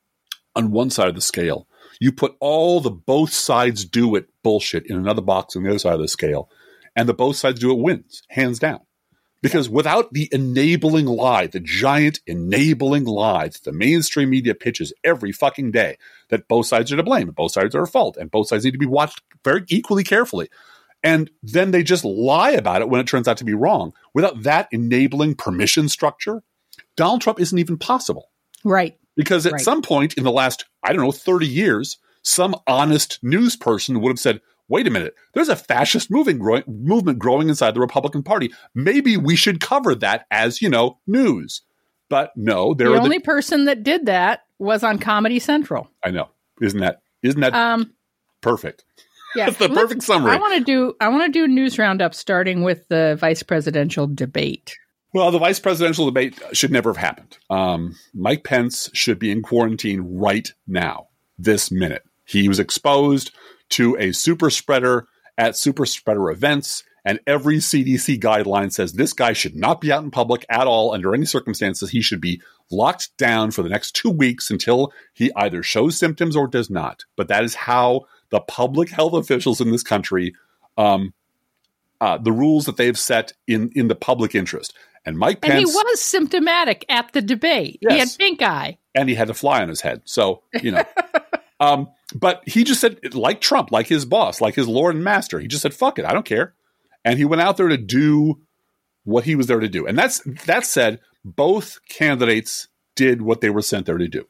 on one side of the scale. You put all the both sides do it bullshit in another box on the other side of the scale, and the both sides do it wins, hands down. Because without the enabling lie, the giant enabling lie that the mainstream media pitches every fucking day, that both sides are to blame, and both sides are at fault, and both sides need to be watched very equally carefully. And then they just lie about it when it turns out to be wrong. Without that enabling permission structure, Donald Trump isn't even possible. Right. Because at right. some point in the last, I don't know, thirty years, some honest news person would have said, wait a minute, there's a fascist moving, growing, movement growing inside the Republican Party. Maybe we should cover that as, you know, news. But no, there the are only the, person that did that was on Comedy Central. I know. Isn't that isn't that um, perfect? Yeah. That's the perfect summary. I want to do I want to do a news roundup starting with the vice presidential debate. Well, the vice presidential debate should never have happened. Um, Mike Pence should be in quarantine right now, this minute. He was exposed to a super spreader at super spreader events, and every C D C guideline says this guy should not be out in public at all under any circumstances. He should be locked down for the next two weeks until he either shows symptoms or does not. But that is how the public health officials in this country, um, uh, the rules that they've set in, in the public interest. And Mike Pence... And he was symptomatic at the debate. Yes. He had pink eye. And he had a fly on his head. So, you know. um, but he just said, like Trump, like his boss, like his lord and master, he just said, fuck it, I don't care. And he went out there to do what he was there to do. And that's that said, both candidates did what they were sent there to do.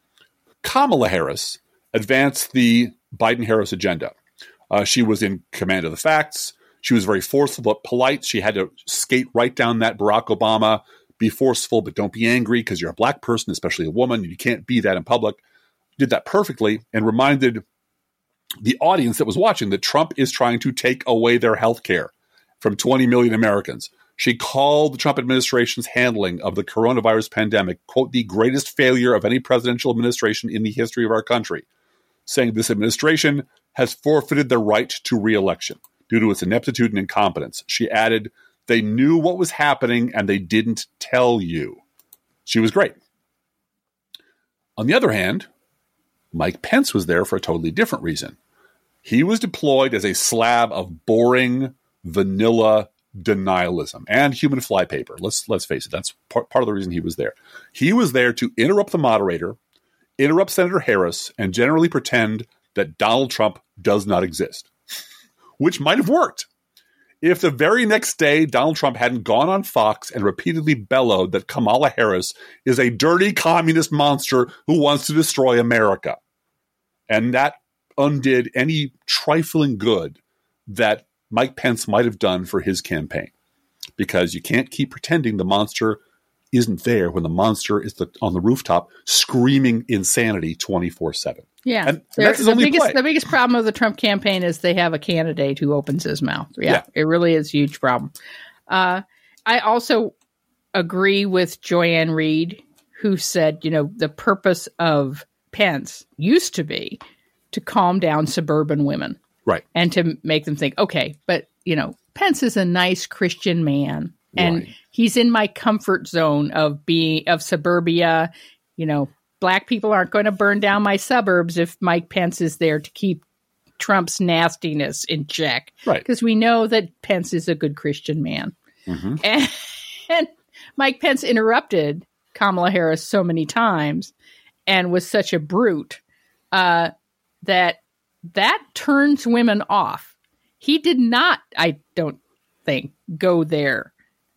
Kamala Harris advanced the Biden-Harris agenda. Uh, she was in command of the facts. She was very forceful but polite. She had to skate right down that Barack Obama, be forceful, but don't be angry because you're a black person, especially a woman. You can't be that in public. Did that perfectly and reminded the audience that was watching that Trump is trying to take away their health care from twenty million Americans. She called the Trump administration's handling of the coronavirus pandemic, quote, the greatest failure of any presidential administration in the history of our country, saying this administration has forfeited the right to re-election due to its ineptitude and incompetence. She added, they knew what was happening and they didn't tell you. She was great. On the other hand, Mike Pence was there for a totally different reason. He was deployed as a slab of boring, vanilla denialism and human flypaper. Let's let's face it. That's part, part of the reason he was there. He was there to interrupt the moderator, interrupt Senator Harris, and generally pretend that Donald Trump does not exist, which might have worked if the very next day Donald Trump hadn't gone on Fox and repeatedly bellowed that Kamala Harris is a dirty communist monster who wants to destroy America. And that undid any trifling good that Mike Pence might have done for his campaign, because you can't keep pretending the monster isn't there when the monster is the, on the rooftop screaming insanity twenty-four seven. Yeah. And, and that's his the, only biggest, play. the biggest problem of the Trump campaign is they have a candidate who opens his mouth. Yeah, yeah. It really is a huge problem. Uh, I also agree with Joyanne Reid, who said, you know, the purpose of Pence used to be to calm down suburban women. Right. And to make them think, okay, but, you know, Pence is a nice Christian man. And right. he's in my comfort zone of being, of suburbia. You know, black people aren't going to burn down my suburbs if Mike Pence is there to keep Trump's nastiness in check. Right. Because we know that Pence is a good Christian man. Mm-hmm. And, and Mike Pence interrupted Kamala Harris so many times and was such a brute uh, that that turns women off. He did not, I don't think, go there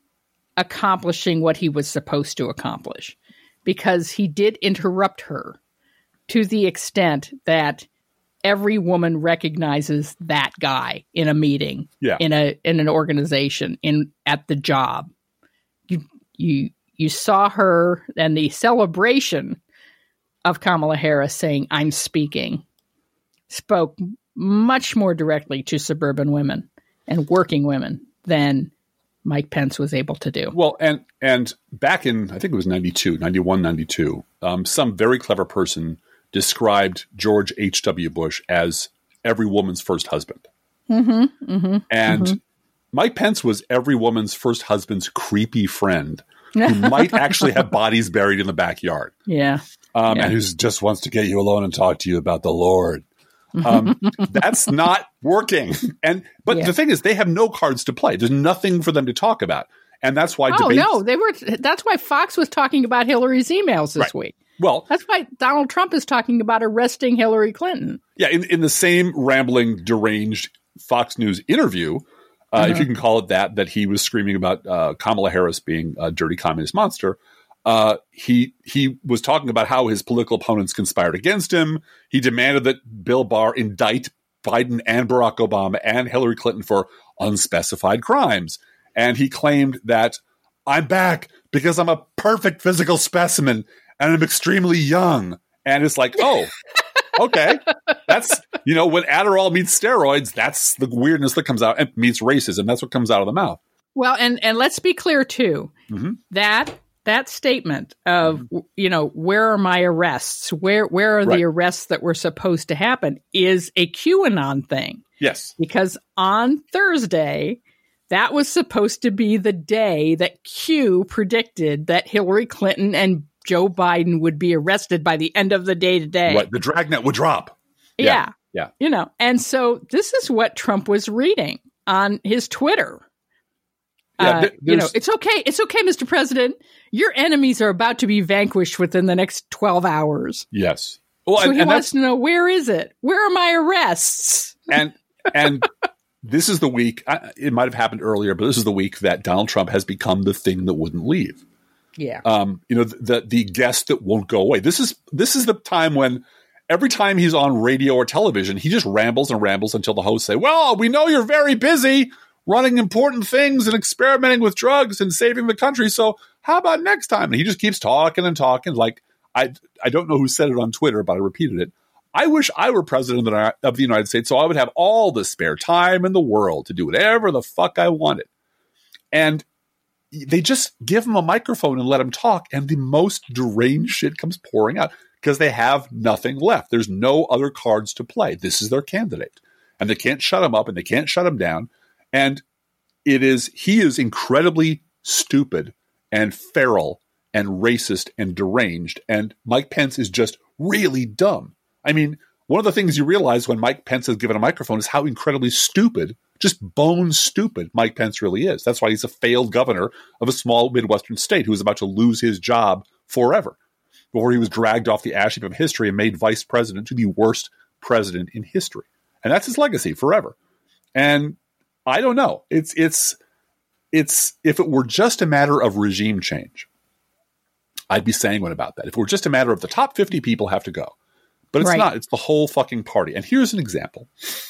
accomplishing what he was supposed to accomplish, because he did interrupt her to the extent that every woman recognizes that guy in a meeting, yeah. in a in an organization, in at the job. You you you saw her and the celebration of Kamala Harris saying, "I'm speaking," spoke much more directly to suburban women and working women than Mike Pence was able to do. Well, and and back in, I think it was ninety-two, ninety-one, ninety-two, um, some very clever person described George H W. Bush as every woman's first husband. Mm-hmm, mm-hmm, and mm-hmm. Mike Pence was every woman's first husband's creepy friend who might actually have bodies buried in the backyard. Yeah. Um, yeah. And who just wants to get you alone and talk to you about the Lord. Um, that's not working. And but yeah. the thing is, they have no cards to play. There's nothing for them to talk about. And that's why Oh, debates, no, they were. That's why Fox was talking about Hillary's emails this right. week. Well, that's why Donald Trump is talking about arresting Hillary Clinton. Yeah, in, in the same rambling, deranged Fox News interview, uh, uh-huh. if you can call it that, that he was screaming about uh, Kamala Harris being a dirty communist monster. Uh, he he was talking about how his political opponents conspired against him. He demanded that Bill Barr indict Biden and Barack Obama and Hillary Clinton for unspecified crimes. And he claimed that I'm back because I'm a perfect physical specimen and I'm extremely young. And it's like, oh, okay. That's, you know, when Adderall meets steroids, that's the weirdness that comes out, and meets racism. That's what comes out of the mouth. Well, and, and let's be clear, too, mm-hmm. that that statement of, you know, where are my arrests? Where where are right. the arrests that were supposed to happen is a QAnon thing. Yes. Because on Thursday, that was supposed to be the day that Q predicted that Hillary Clinton and Joe Biden would be arrested by the end of the day today. Right. The dragnet would drop. Yeah. Yeah. yeah. You know, and so this is what Trump was reading on his Twitter. Yeah, uh, you know, it's okay. It's okay, Mister President. Your enemies are about to be vanquished within the next twelve hours. Yes. Well, so and, he and wants to know, where is it? Where are my arrests? And and this is the week. It might have happened earlier, but this is the week that Donald Trump has become the thing that wouldn't leave. Yeah. Um. You know, the the guest that won't go away. This is this is the time when every time he's on radio or television, he just rambles and rambles until the hosts say, "Well, we know you're very busy. running important things and experimenting with drugs and saving the country. So how about next time? And he just keeps talking and talking. Like, I, I don't know who said it on Twitter, but I repeated it. I wish I were president of the, of the United States so I would have all the spare time in the world to do whatever the fuck I wanted. And they just give him a microphone and let him talk, and the most deranged shit comes pouring out because they have nothing left. There's no other cards to play. This is their candidate. And they can't shut him up and they can't shut him down. And it is he is incredibly stupid and feral and racist and deranged. And Mike Pence is just really dumb. I mean, one of the things you realize when Mike Pence is given a microphone is how incredibly stupid, just bone stupid Mike Pence really is. That's why he's a failed governor of a small Midwestern state who was about to lose his job forever before he was dragged off the ash heap of history and made vice president to the worst president in history. And that's his legacy forever. And I don't know. It's, it's, it's, if it were just a matter of regime change, I'd be sanguine about that. If it were just a matter of the top fifty people have to go. But it's right. not. It's the whole fucking party. And here's an example.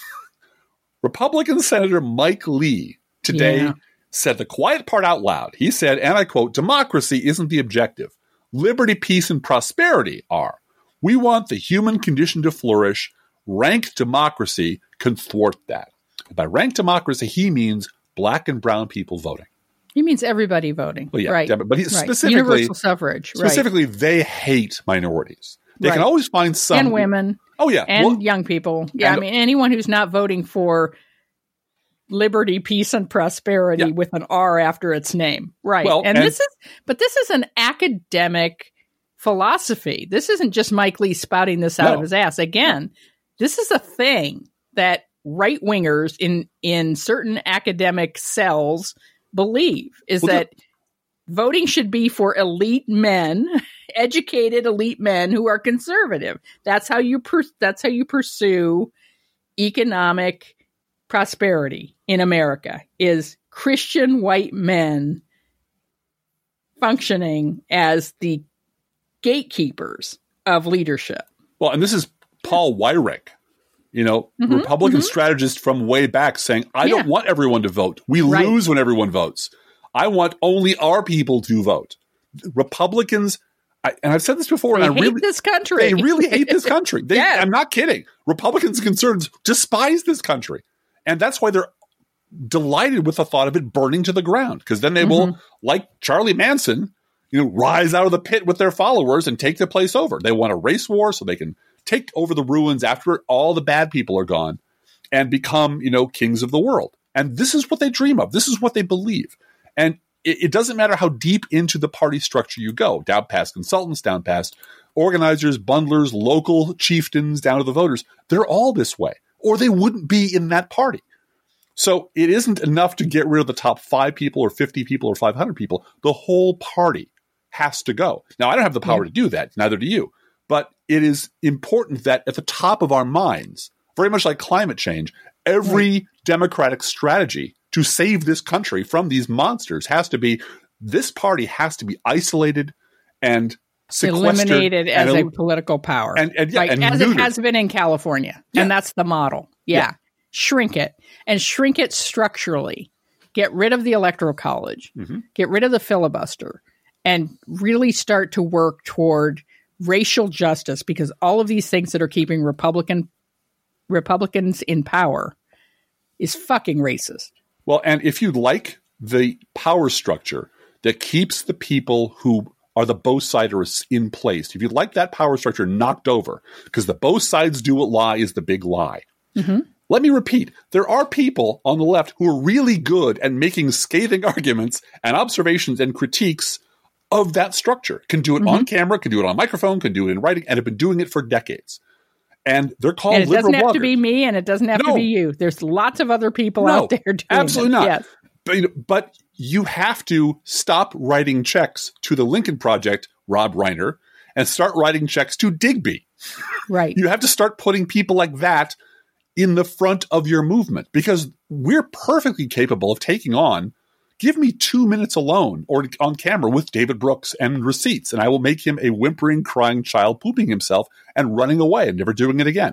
Republican Senator Mike Lee today yeah. said the quiet part out loud. He said, and I quote, "Democracy isn't the objective. Liberty, peace, and prosperity are. We want the human condition to flourish. Rank democracy can thwart that." And by rank democracy, he means black and brown people voting. He means everybody voting. Well, yeah, right. Yeah, but he, right. specifically, universal suffrage. Specifically, right. they hate minorities. They right. can always find some. And women. Oh, yeah. And well, young people. Yeah, and, I mean, anyone who's not voting for liberty, peace, and prosperity yeah. with an R after its name. Right. Well, and, and this is, but this is an academic philosophy. This isn't just Mike Lee spouting this out no. of his ass. Again, this is a thing that right-wingers in, in certain academic cells believe, is well, that the- voting should be for elite men, educated elite men who are conservative. That's how you per- that's how you pursue economic prosperity in America, is Christian white men functioning as the gatekeepers of leadership. Well, and this is Paul Weyrich, you know, mm-hmm, Republican mm-hmm. strategist from way back, saying, I yeah. don't want everyone to vote. We right. lose when everyone votes. I want only our people to vote. Republicans, I, and I've said this before, they and I hate really this country. They really hate this country. They, yeah. I'm not kidding. Republicans and conservatives despise this country. And that's why they're delighted with the thought of it burning to the ground, because then they mm-hmm. will, like Charlie Manson, you know, rise out of the pit with their followers and take the place over. They want a race war so they can take over the ruins after all the bad people are gone and become, you know, kings of the world. And this is what they dream of. This is what they believe. And it, it doesn't matter how deep into the party structure you go, down past consultants, down past organizers, bundlers, local chieftains, down to the voters. They're all this way, or they wouldn't be in that party. So it isn't enough to get rid of the top five people or fifty people or five hundred people. The whole party has to go. Now, I don't have the power yeah. to do that. Neither do you. But it is important that at the top of our minds, very much like climate change, every right. democratic strategy to save this country from these monsters has to be, this party has to be isolated and sequestered. Eliminated as and, a political power. And, and, yeah, right. and as neutered. it has been in California. Yeah. And that's the model. Yeah. yeah. Shrink it. And shrink it structurally. Get rid of the Electoral College. Mm-hmm. Get rid of the filibuster. And really start to work toward racial justice, because all of these things that are keeping Republican Republicans in power is fucking racist. Well, and if you like the power structure that keeps the people who are the both siders in place, if you like that power structure knocked over, because the both sides do what lie is the big lie. Mm-hmm. Let me repeat, there are people on the left who are really good at making scathing arguments and observations and critiques of that structure, can do it mm-hmm. on camera, can do it on microphone, can do it in writing, and have been doing it for decades. And they're called liberal bloggers. And it doesn't have bloggers. to be me, and it doesn't have no. to be you. There's lots of other people no, out there doing absolutely this. not. Yes. But, but you have to stop writing checks to the Lincoln Project, Rob Reiner, and start writing checks to Digby. Right. You have to start putting people like that in the front of your movement, because we're perfectly capable of taking on, give me two minutes alone or on camera with David Brooks and receipts, and I will make him a whimpering, crying child pooping himself and running away and never doing it again.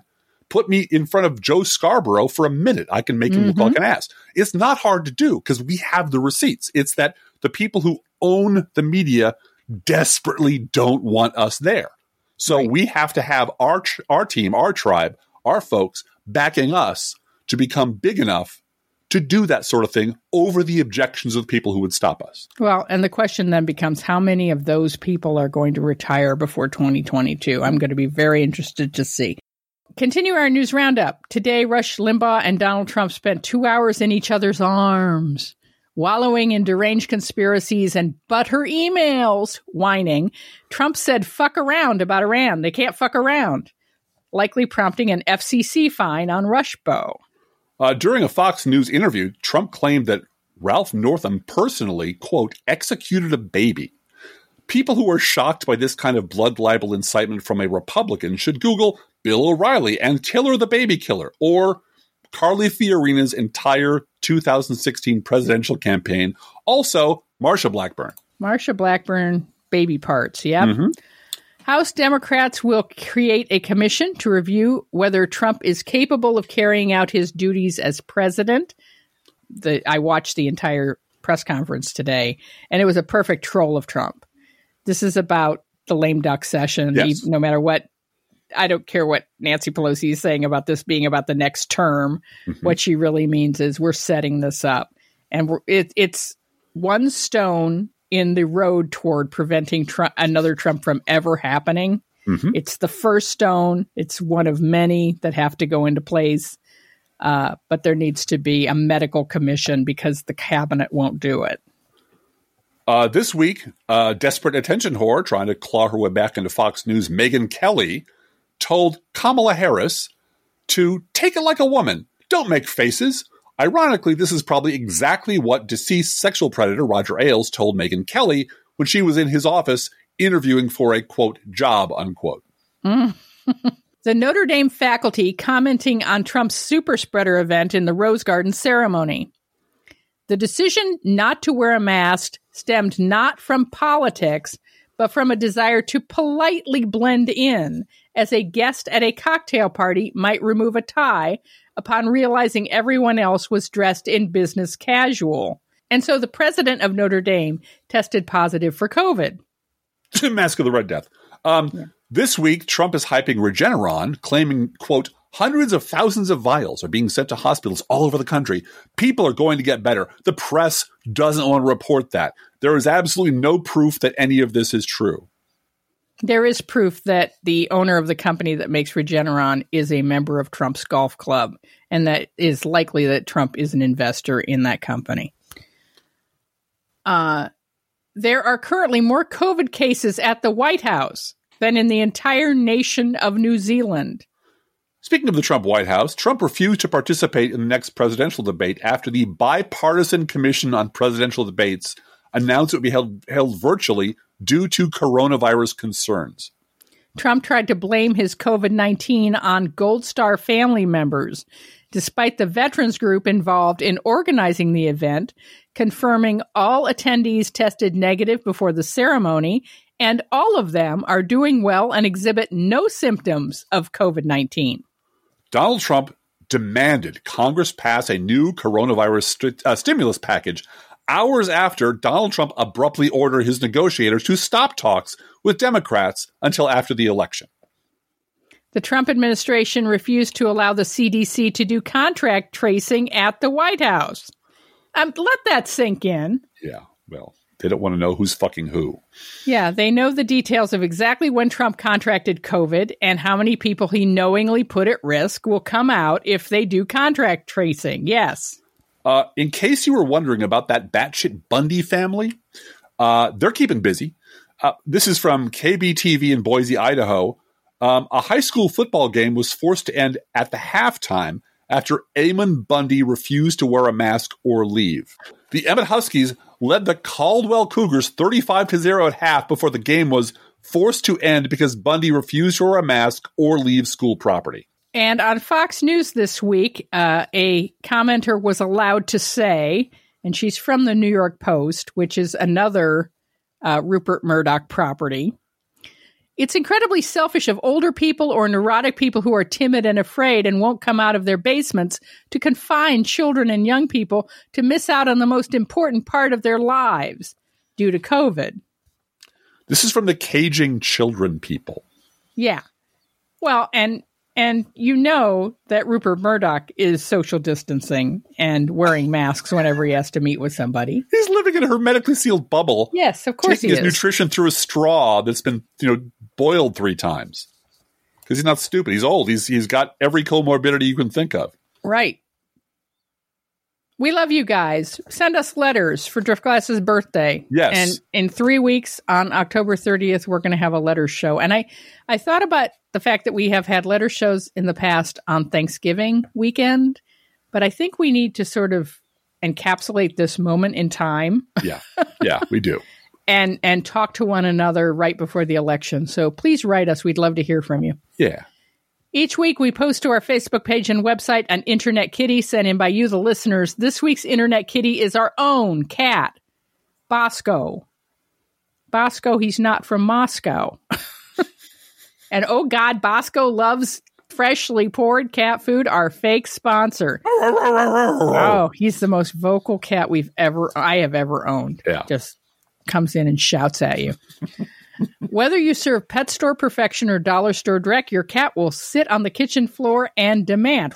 put me in front of Joe Scarborough for a minute. I can make him Mm-hmm. look like an ass. It's not hard to do because we have the receipts. It's that the people who own the media desperately don't want us there. So Right. we have to have our tr- our team, our tribe, our folks backing us to become big enough to do that sort of thing over the objections of the people who would stop us. Well, and the question then becomes how many of those people are going to retire before twenty twenty-two? I'm going to be very interested to see. Continue our news roundup. Today, Rush Limbaugh and Donald Trump spent two hours in each other's arms, wallowing in deranged conspiracies and butter emails, whining. Trump said, fuck around about Iran. They can't fuck around, likely prompting an F C C fine on Rushbo. Uh, during a Fox News interview, Trump claimed that Ralph Northam personally, quote, executed a baby. People who are shocked by this kind of blood libel incitement from a Republican should Google Bill O'Reilly and Killer the Baby Killer, or Carly Fiorina's entire two thousand sixteen presidential campaign. Also, Marsha Blackburn. Marsha Blackburn, baby parts, yep. Mm-hmm. House Democrats will create a commission to review whether Trump is capable of carrying out his duties as president. The, I watched the entire press conference today, and it was a perfect troll of Trump. This is about the lame duck session. Yes. He, no matter what, I don't care what Nancy Pelosi is saying about this being about the next term. Mm-hmm. What she really means is we're setting this up. And we're, it, it's one stone in the road toward preventing Trump, another Trump from ever happening. Mm-hmm. It's the first stone. It's one of many that have to go into place. Uh, but there needs to be a medical commission because the cabinet won't do it. Uh, this week, uh, desperate attention whore trying to claw her way back into Fox News, Megyn Kelly, told Kamala Harris to take it like a woman. Don't make faces. Ironically, this is probably exactly what deceased sexual predator Roger Ailes told Megyn Kelly when she was in his office interviewing for a, quote, job, unquote. Mm. The Notre Dame faculty commenting on Trump's super spreader event in the Rose Garden ceremony. The decision not to wear a mask stemmed not from politics, but from a desire to politely blend in, as a guest at a cocktail party might remove a tie upon realizing everyone else was dressed in business casual. And so the president of Notre Dame tested positive for COVID. Mask of the Red Death. Um, Yeah. This week, Trump is hyping Regeneron, claiming, quote, hundreds of thousands of vials are being sent to hospitals all over the country. People are going to get better. The press doesn't want to report that. There is absolutely no proof that any of this is true. There is proof that the owner of the company that makes Regeneron is a member of Trump's golf club, and that is likely that Trump is an investor in that company. Uh, there are currently more COVID cases at the White House than in the entire nation of New Zealand. Speaking of the Trump White House, Trump refused to participate in the next presidential debate after the Bipartisan Commission on Presidential Debates announced it would be held, held virtually due to coronavirus concerns. Trump tried to blame his COVID nineteen on Gold Star family members, despite the veterans group involved in organizing the event, confirming all attendees tested negative before the ceremony, and all of them are doing well and exhibit no symptoms of COVID nineteen. Donald Trump demanded Congress pass a new coronavirus st- uh, stimulus package hours after Donald Trump abruptly ordered his negotiators to stop talks with Democrats until after the election. The Trump administration refused to allow the C D C to do contract tracing at the White House. Um, let that sink in. Yeah, well, they don't want to know who's fucking who. Yeah, they know the details of exactly when Trump contracted COVID and how many people he knowingly put at risk will come out if they do contract tracing. Yes. Uh, in case you were wondering about that batshit Bundy family, uh, they're keeping busy. Uh, this is from K B T V in Boise, Idaho. Um, a high school football game was forced to end at the halftime after Eamon Bundy refused to wear a mask or leave. The Emmett Huskies led the Caldwell Cougars thirty-five to zero at half before the game was forced to end because Bundy refused to wear a mask or leave school property. And on Fox News this week, uh, a commenter was allowed to say, and she's from the New York Post, which is another uh, Rupert Murdoch property, It's incredibly selfish of older people or neurotic people who are timid and afraid and won't come out of their basements to confine children and young people to miss out on the most important part of their lives due to COVID. This is from the Caging Children people. Yeah. Well, and and you know that Rupert Murdoch is social distancing and wearing masks whenever he has to meet with somebody. He's living in a hermetically sealed bubble. Yes, of course he is. Taking his nutrition through a straw that's been, you know, boiled three times. Because he's not stupid. He's old. He's He's got every comorbidity you can think of. Right. We love you guys. Send us letters for Driftglass's birthday. Yes. And in three weeks, on October thirtieth, we're going to have a letter show. And I, I thought about the fact that we have had letter shows in the past on Thanksgiving weekend, but I think we need to sort of encapsulate this moment in time. Yeah. Yeah, we do. and and talk to one another right before the election. So please write us. We'd love to hear from you. Yeah. Each week, we post to our Facebook page and website an Internet Kitty sent in by you, the listeners. This week's Internet Kitty is our own cat, Bosco. Bosco, he's not from Moscow. And oh God, Bosco loves freshly poured cat food, our fake sponsor. Oh, he's the most vocal cat we've ever, I have ever owned. Yeah. Just comes in and shouts at you. Whether you serve Pet Store Perfection or Dollar Store Direct, your cat will sit on the kitchen floor and demand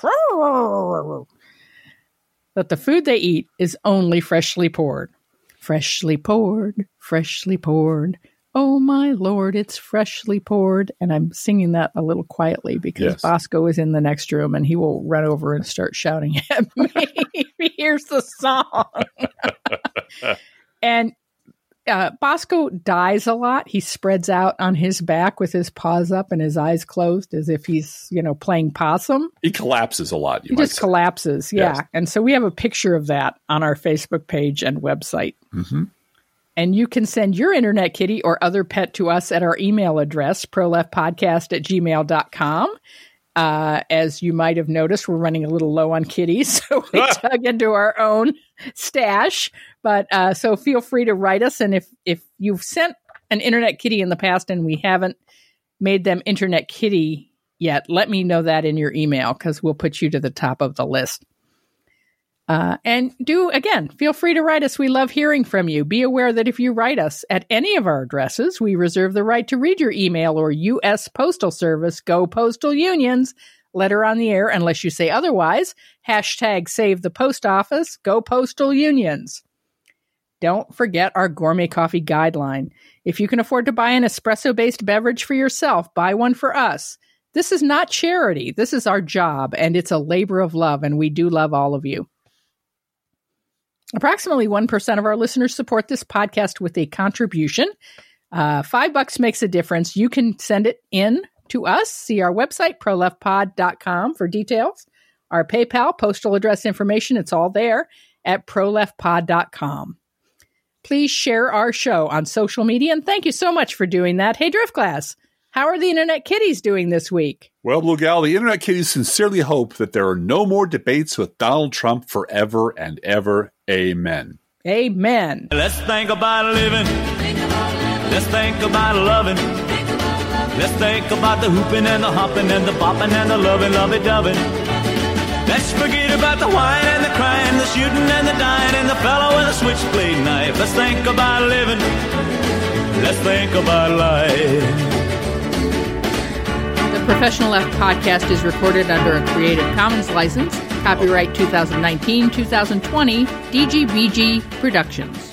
that the food they eat is only freshly poured. Freshly poured, freshly poured. Oh, my Lord, it's freshly poured. And I'm singing that a little quietly because Yes. Bosco is in the next room and he will run over and start shouting at me if he hears the song. And Uh, Bosco dies a lot. He spreads out on his back with his paws up and his eyes closed as if he's, you know, playing possum. He collapses a lot. You He might just say. collapses. Yeah. Yes. And so we have a picture of that on our Facebook page and website. Mm-hmm. And you can send your Internet Kitty or other pet to us at our email address, proleftpodcast at gmail dot com. Uh, as you might have noticed, we're running a little low on kitties, so we dug into our own stash. But uh, so feel free to write us, and if if you've sent an Internet Kitty in the past and we haven't made them Internet Kitty yet, let me know that in your email because we'll put you to the top of the list. Uh, and do, again, feel free to write us. We love hearing from you. Be aware that if you write us at any of our addresses, we reserve the right to read your email or U S Postal Service, Go Postal Unions, letter on the air unless you say otherwise. Hashtag Save the Post Office, Go Postal Unions. Don't forget our gourmet coffee guideline. If you can afford to buy an espresso-based beverage for yourself, buy one for us. This is not charity. This is our job, and it's a labor of love, and we do love all of you. Approximately one percent of our listeners support this podcast with a contribution. Uh, five bucks makes a difference. You can send it in to us. See our website, pro left pod dot com for details. Our PayPal, postal address information, it's all there at pro left pod dot com. Please share our show on social media, and thank you so much for doing that. Hey, Driftglass, how are the Internet Kitties doing this week? Well, Blue Gal, the Internet Kitties sincerely hope that there are no more debates with Donald Trump forever and ever. Amen. Amen. Let's think about living. Let's think about loving. Let's think about the hooping and the hopping and the bopping and the loving, lovey-dovey. Let's forget about the wine and the crying, the shooting and the dying, and the fellow with a switchblade knife. Let's think about living. Let's think about life. The Professional Left podcast is recorded under a Creative Commons license. Copyright twenty nineteen to twenty twenty, D G B G Productions.